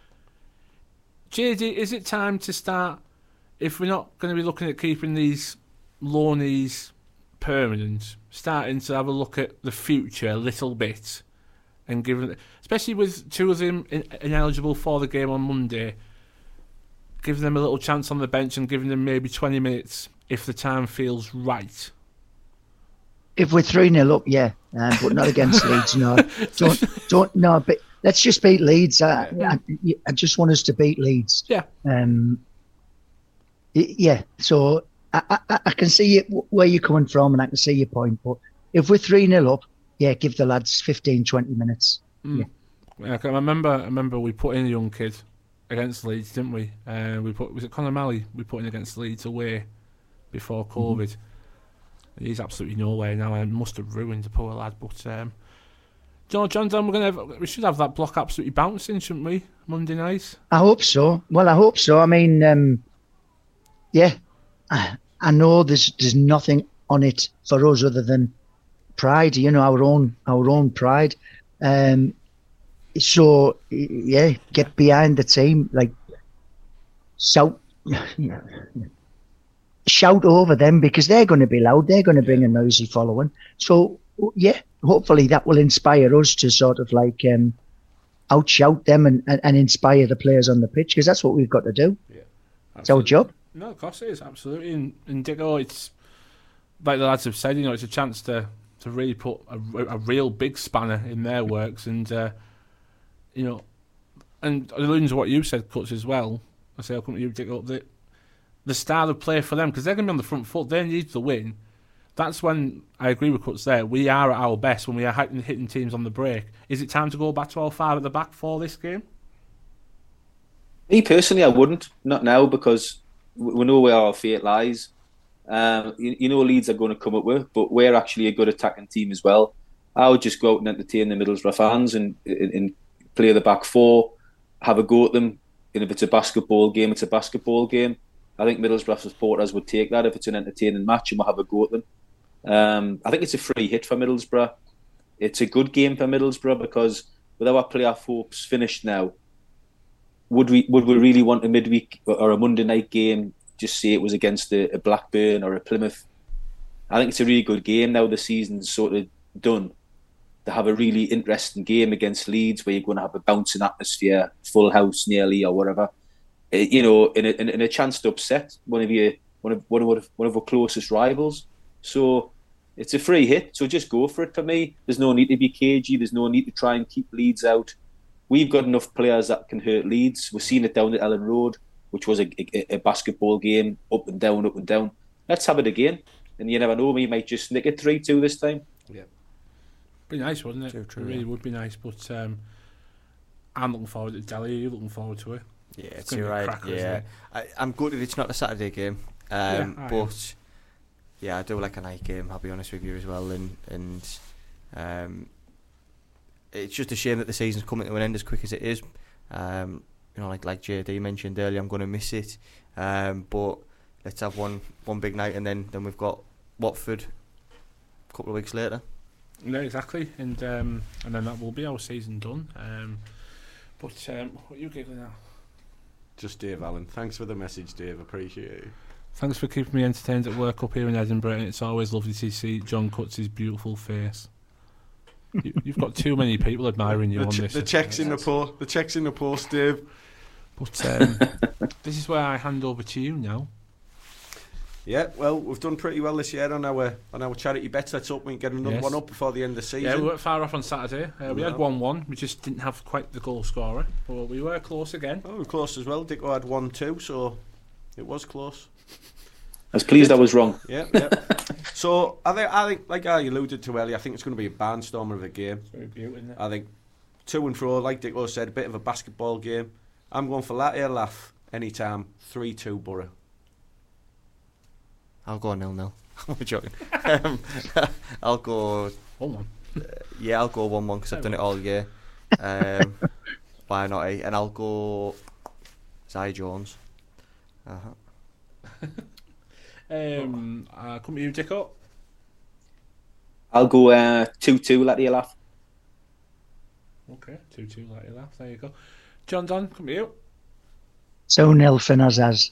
J D, is it time to start? If we're not going to be looking at keeping these loanees permanent, starting to have a look at the future a little bit, and giving, especially with two of them in, ineligible for the game on Monday, giving them a little chance on the bench and giving them maybe twenty minutes if the time feels right. If we're three nil up, yeah, um, but not against Leeds. No, don't don't no. But let's just beat Leeds. I, I, I just want us to beat Leeds. Yeah. Um. y- Yeah. So I, I, I can see it, where you're coming from, and I can see your point. But if we're three nil up, yeah, give the lads fifteen, twenty minutes. Mm. Yeah, I can remember. I remember we put in a young kid against Leeds, didn't we? Uh, we put was it Conor Malley? We put in against Leeds away before COVID. Mm-hmm. He's absolutely nowhere now. I must have ruined the poor lad. But um, John, John, Dan, we're gonna have, we should have that block absolutely bouncing, shouldn't we? Monday night. I hope so. Well, I hope so. I mean, um, yeah, I, I know there's there's nothing on it for us other than pride. You know, our own our own pride. Um, so y- yeah, get behind the team. Like, so shout over them because they're going to be loud. They're going to bring a noisy following. So yeah, hopefully that will inspire us to sort of like um, outshout them and, and, and inspire the players on the pitch, because that's what we've got to do. Yeah, it's our job. No, of course it is, absolutely. And, and Dicko, it's like the lads have said, you know, it's a chance to, to really put a, a real big spanner in their works. And, uh, you know, and alluding to what you said, Cuts, as well, I say I'll come to you, Dicko, the, the style of play for them, because they're going to be on the front foot, they need the win. That's when, I agree with Cuts there, we are at our best when we are hitting, hitting teams on the break. Is it time to go back to our five at the back for this game? Me personally, I wouldn't. Not now, because we know where our fate lies. Um, you, you know Leeds are going to come up with, but we're actually a good attacking team as well. I would just go out and entertain the Middlesbrough fans and, and, and play the back four, have a go at them. And if it's a basketball game, it's a basketball game. I think Middlesbrough supporters would take that if it's an entertaining match and we'll have a go at them. Um, I think it's a free hit for Middlesbrough. It's a good game for Middlesbrough because with our playoff hopes finished now, would we would we really want a midweek or a Monday night game, just say it was against a, a Blackburn or a Plymouth? I think it's a really good game now the season's sort of done, to have a really interesting game against Leeds where you're going to have a bouncing atmosphere, full house nearly or whatever. Uh, you know, in a, in, in a chance to upset one of your one of one of one of our closest rivals. So it's a free hit. So just go for it for me. There's no need to be cagey. There's no need to try and keep Leeds out. We've got enough players that can hurt Leeds. We've seen it down at Ellen Road, which was a, a, a basketball game, up and down, up and down. Let's have it again. And you never know, we might just nick it three two this time. Yeah. Be nice, wouldn't it? True, true, it really yeah. would be nice. But um, I'm looking forward to Delhi. Are you looking forward to it? Yeah, It's it's gonna be a right. cracker, isn't Yeah, it? I, I'm gutted it's not a Saturday game. Um, Yeah, I but yeah, I do like a night game. I'll be honest with you as well, and and um, it's just a shame that the season's coming to an end as quick as it is. Um, you know, like like J D mentioned earlier, I'm going to miss it. Um, but let's have one one big night, and then then we've got Watford a couple of weeks later. No, exactly, and um, and then that will be our season done. Um, but um, what are you giggling at? Just Dave Allen. Thanks for the message, Dave. Appreciate it. Thanks for keeping me entertained at work up here in Edinburgh, and it's always lovely to see John Cuts' beautiful face. you, you've got too many people admiring you the on ch- this. The checks in the post. The checks in the post, Dave. But um, this is where I hand over to you now. Yeah, well, we've done pretty well this year on our on our charity bets. Let's hope we can get another Yes. one up before the end of the season. Yeah, we weren't far off on Saturday. Uh, we No. had one one. We just didn't have quite the goal scorer, but we were close again. Oh, we were close as well. Dicko had one two, so it was close. I was pleased I was wrong. Yeah, yeah. So I think, I think, like I alluded to earlier, I think it's going to be a barnstormer of a game. It's very beautiful, isn't it? I think to and fro, like Dicko said, a bit of a basketball game. I'm going for latte laugh anytime. three two Borough. I'll go nil nil. I'm joking. um, I'll go. One one. Uh, yeah, I'll go one one because I've done it all year. Um, why not? Eh? And I'll go Zai Jones. Uh-huh. Um, uh, come to you, Dicko. I'll go uh, two two, let you laugh. Okay, two two, like you laugh. There you go. John Don, come to you. So nil for Nazaz.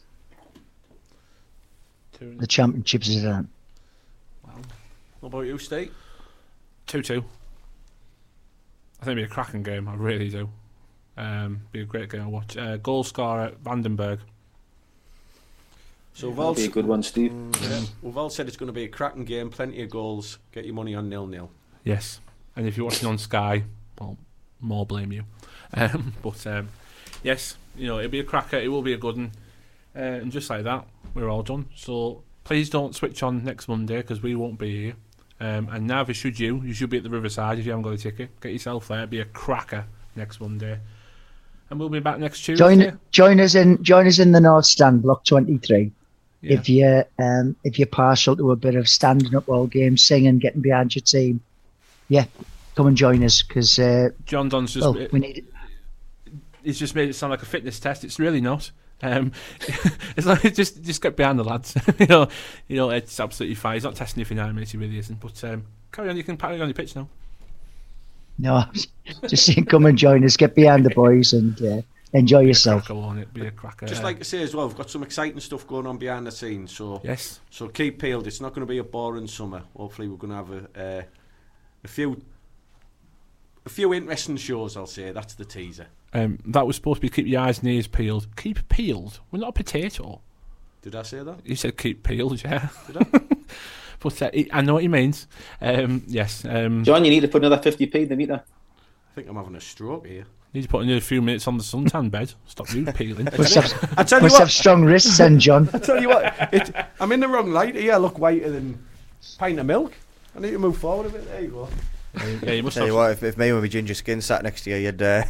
Two, The championships is on. wow. What about you, Steve? two two. I think it'll be a cracking game. I really do. Um, be a great game to watch. Uh, goal scorer Vandenberg. So we've That'll all, be a good one, Steve. Mm, yeah, we've all said it's going to be a cracking game, plenty of goals. Get your money on nil nil. Yes, and if you're watching on Sky, well, more blame you. Um, but um, yes, you know it'll be a cracker. It will be a good one, uh, and just like that, we're all done. So please don't switch on next Monday because we won't be here. Um, and neither should you. You should be at the Riverside if you haven't got a ticket. Get yourself there. It'll be a cracker next Monday, and we'll be back next Tuesday. Join join us in join us in the North Stand, Block twenty-three. Yeah. If you um if you're partial to a bit of standing up all game, singing, getting behind your team, yeah, come and join us because uh, John Don's just. well, it- we need it. He's just made it sound like a fitness test. It's really not. Um, it's like just just get behind the lads. you know, you know it's absolutely fine. He's not testing you for nine minutes. He really isn't. But um, carry on. You can carry on your pitch now. No, just saying, come and join us, get behind the boys, and uh, enjoy Be a yourself. cracker, won't it? Be a cracker. Just uh, like to say as well, we've got some exciting stuff going on behind the scenes. So yes. so keep peeled. It's not going to be a boring summer. Hopefully, we're going to have a uh, a few a few interesting shows. I'll say that's the teaser. Um, that was supposed to be keep your eyes and ears peeled. Keep peeled. We're not a potato. Did I say that? You said keep peeled, yeah. Did I? But uh, I know what he means. Um, yes. Um, John, you need to put another fifty p in the meter. I think I'm having a stroke here. Need to put another few minutes on the suntan bed. Stop you peeling. Must have, I tell you must what. have strong wrists then, John. I tell you what. It, I'm in the wrong light here. I look whiter than a pint of milk. I need to move forward a bit. There you go. Uh, yeah, you must Tell have you what, if, if me with my ginger skin sat next to you, you'd uh,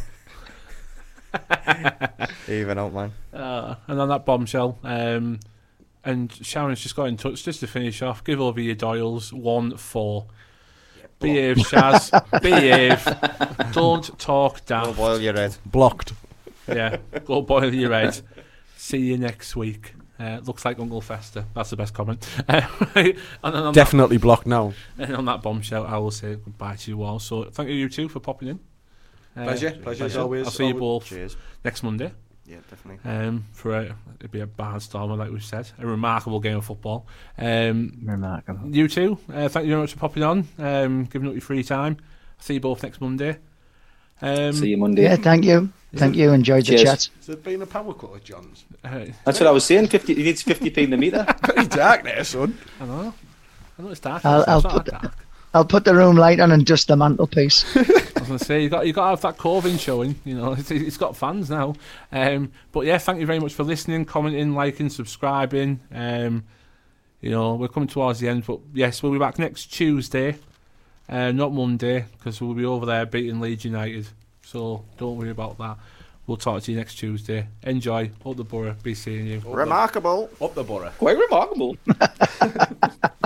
even out, man. Uh, and on that bombshell, um, and Sharon's just got in touch just to finish off. Give over your dials one four. Behave, Shaz. Behave. Don't talk Go daft. boil your head. Blocked. Yeah, go boil your head. See you next week. Uh, looks like Uncle Fester. That's the best comment. Uh, right, and then on Definitely blocked now. That, and on that bombshell, I will say goodbye to you all. So thank you, you two, for popping in. Uh, Pleasure. Pleasure as always. I'll see you both Cheers. next Monday. Yeah, definitely. Um, for a, it'd be a barnstormer, like we've said, a remarkable game of football. Um, Remarkable. you two, uh, thank you very much for popping on, um, giving up your free time. I'll see you both next Monday. Um, See you Monday. Yeah, thank you. Thank you. Enjoyed the Cheers. chat. Has there been a power cut at John's? Uh, That's what I was saying. Fifty. He needs fifty p in the meter. Very dark there, son. I know. I know it's dark. I'll- it's I'll not put that dark. I'll put the room light on and dust the mantelpiece. I was going to say, you got you got to have that Corvin showing. You know, it's, it's got fans now. Um, but yeah, thank you very much for listening, commenting, liking, subscribing. Um, you know, we're coming towards the end, but yes, we'll be back next Tuesday, uh, not Monday, because we'll be over there beating Leeds United. So don't worry about that. We'll talk to you next Tuesday. Enjoy. Up the Borough. Be seeing you. Remarkable. Up the borough. Quite remarkable.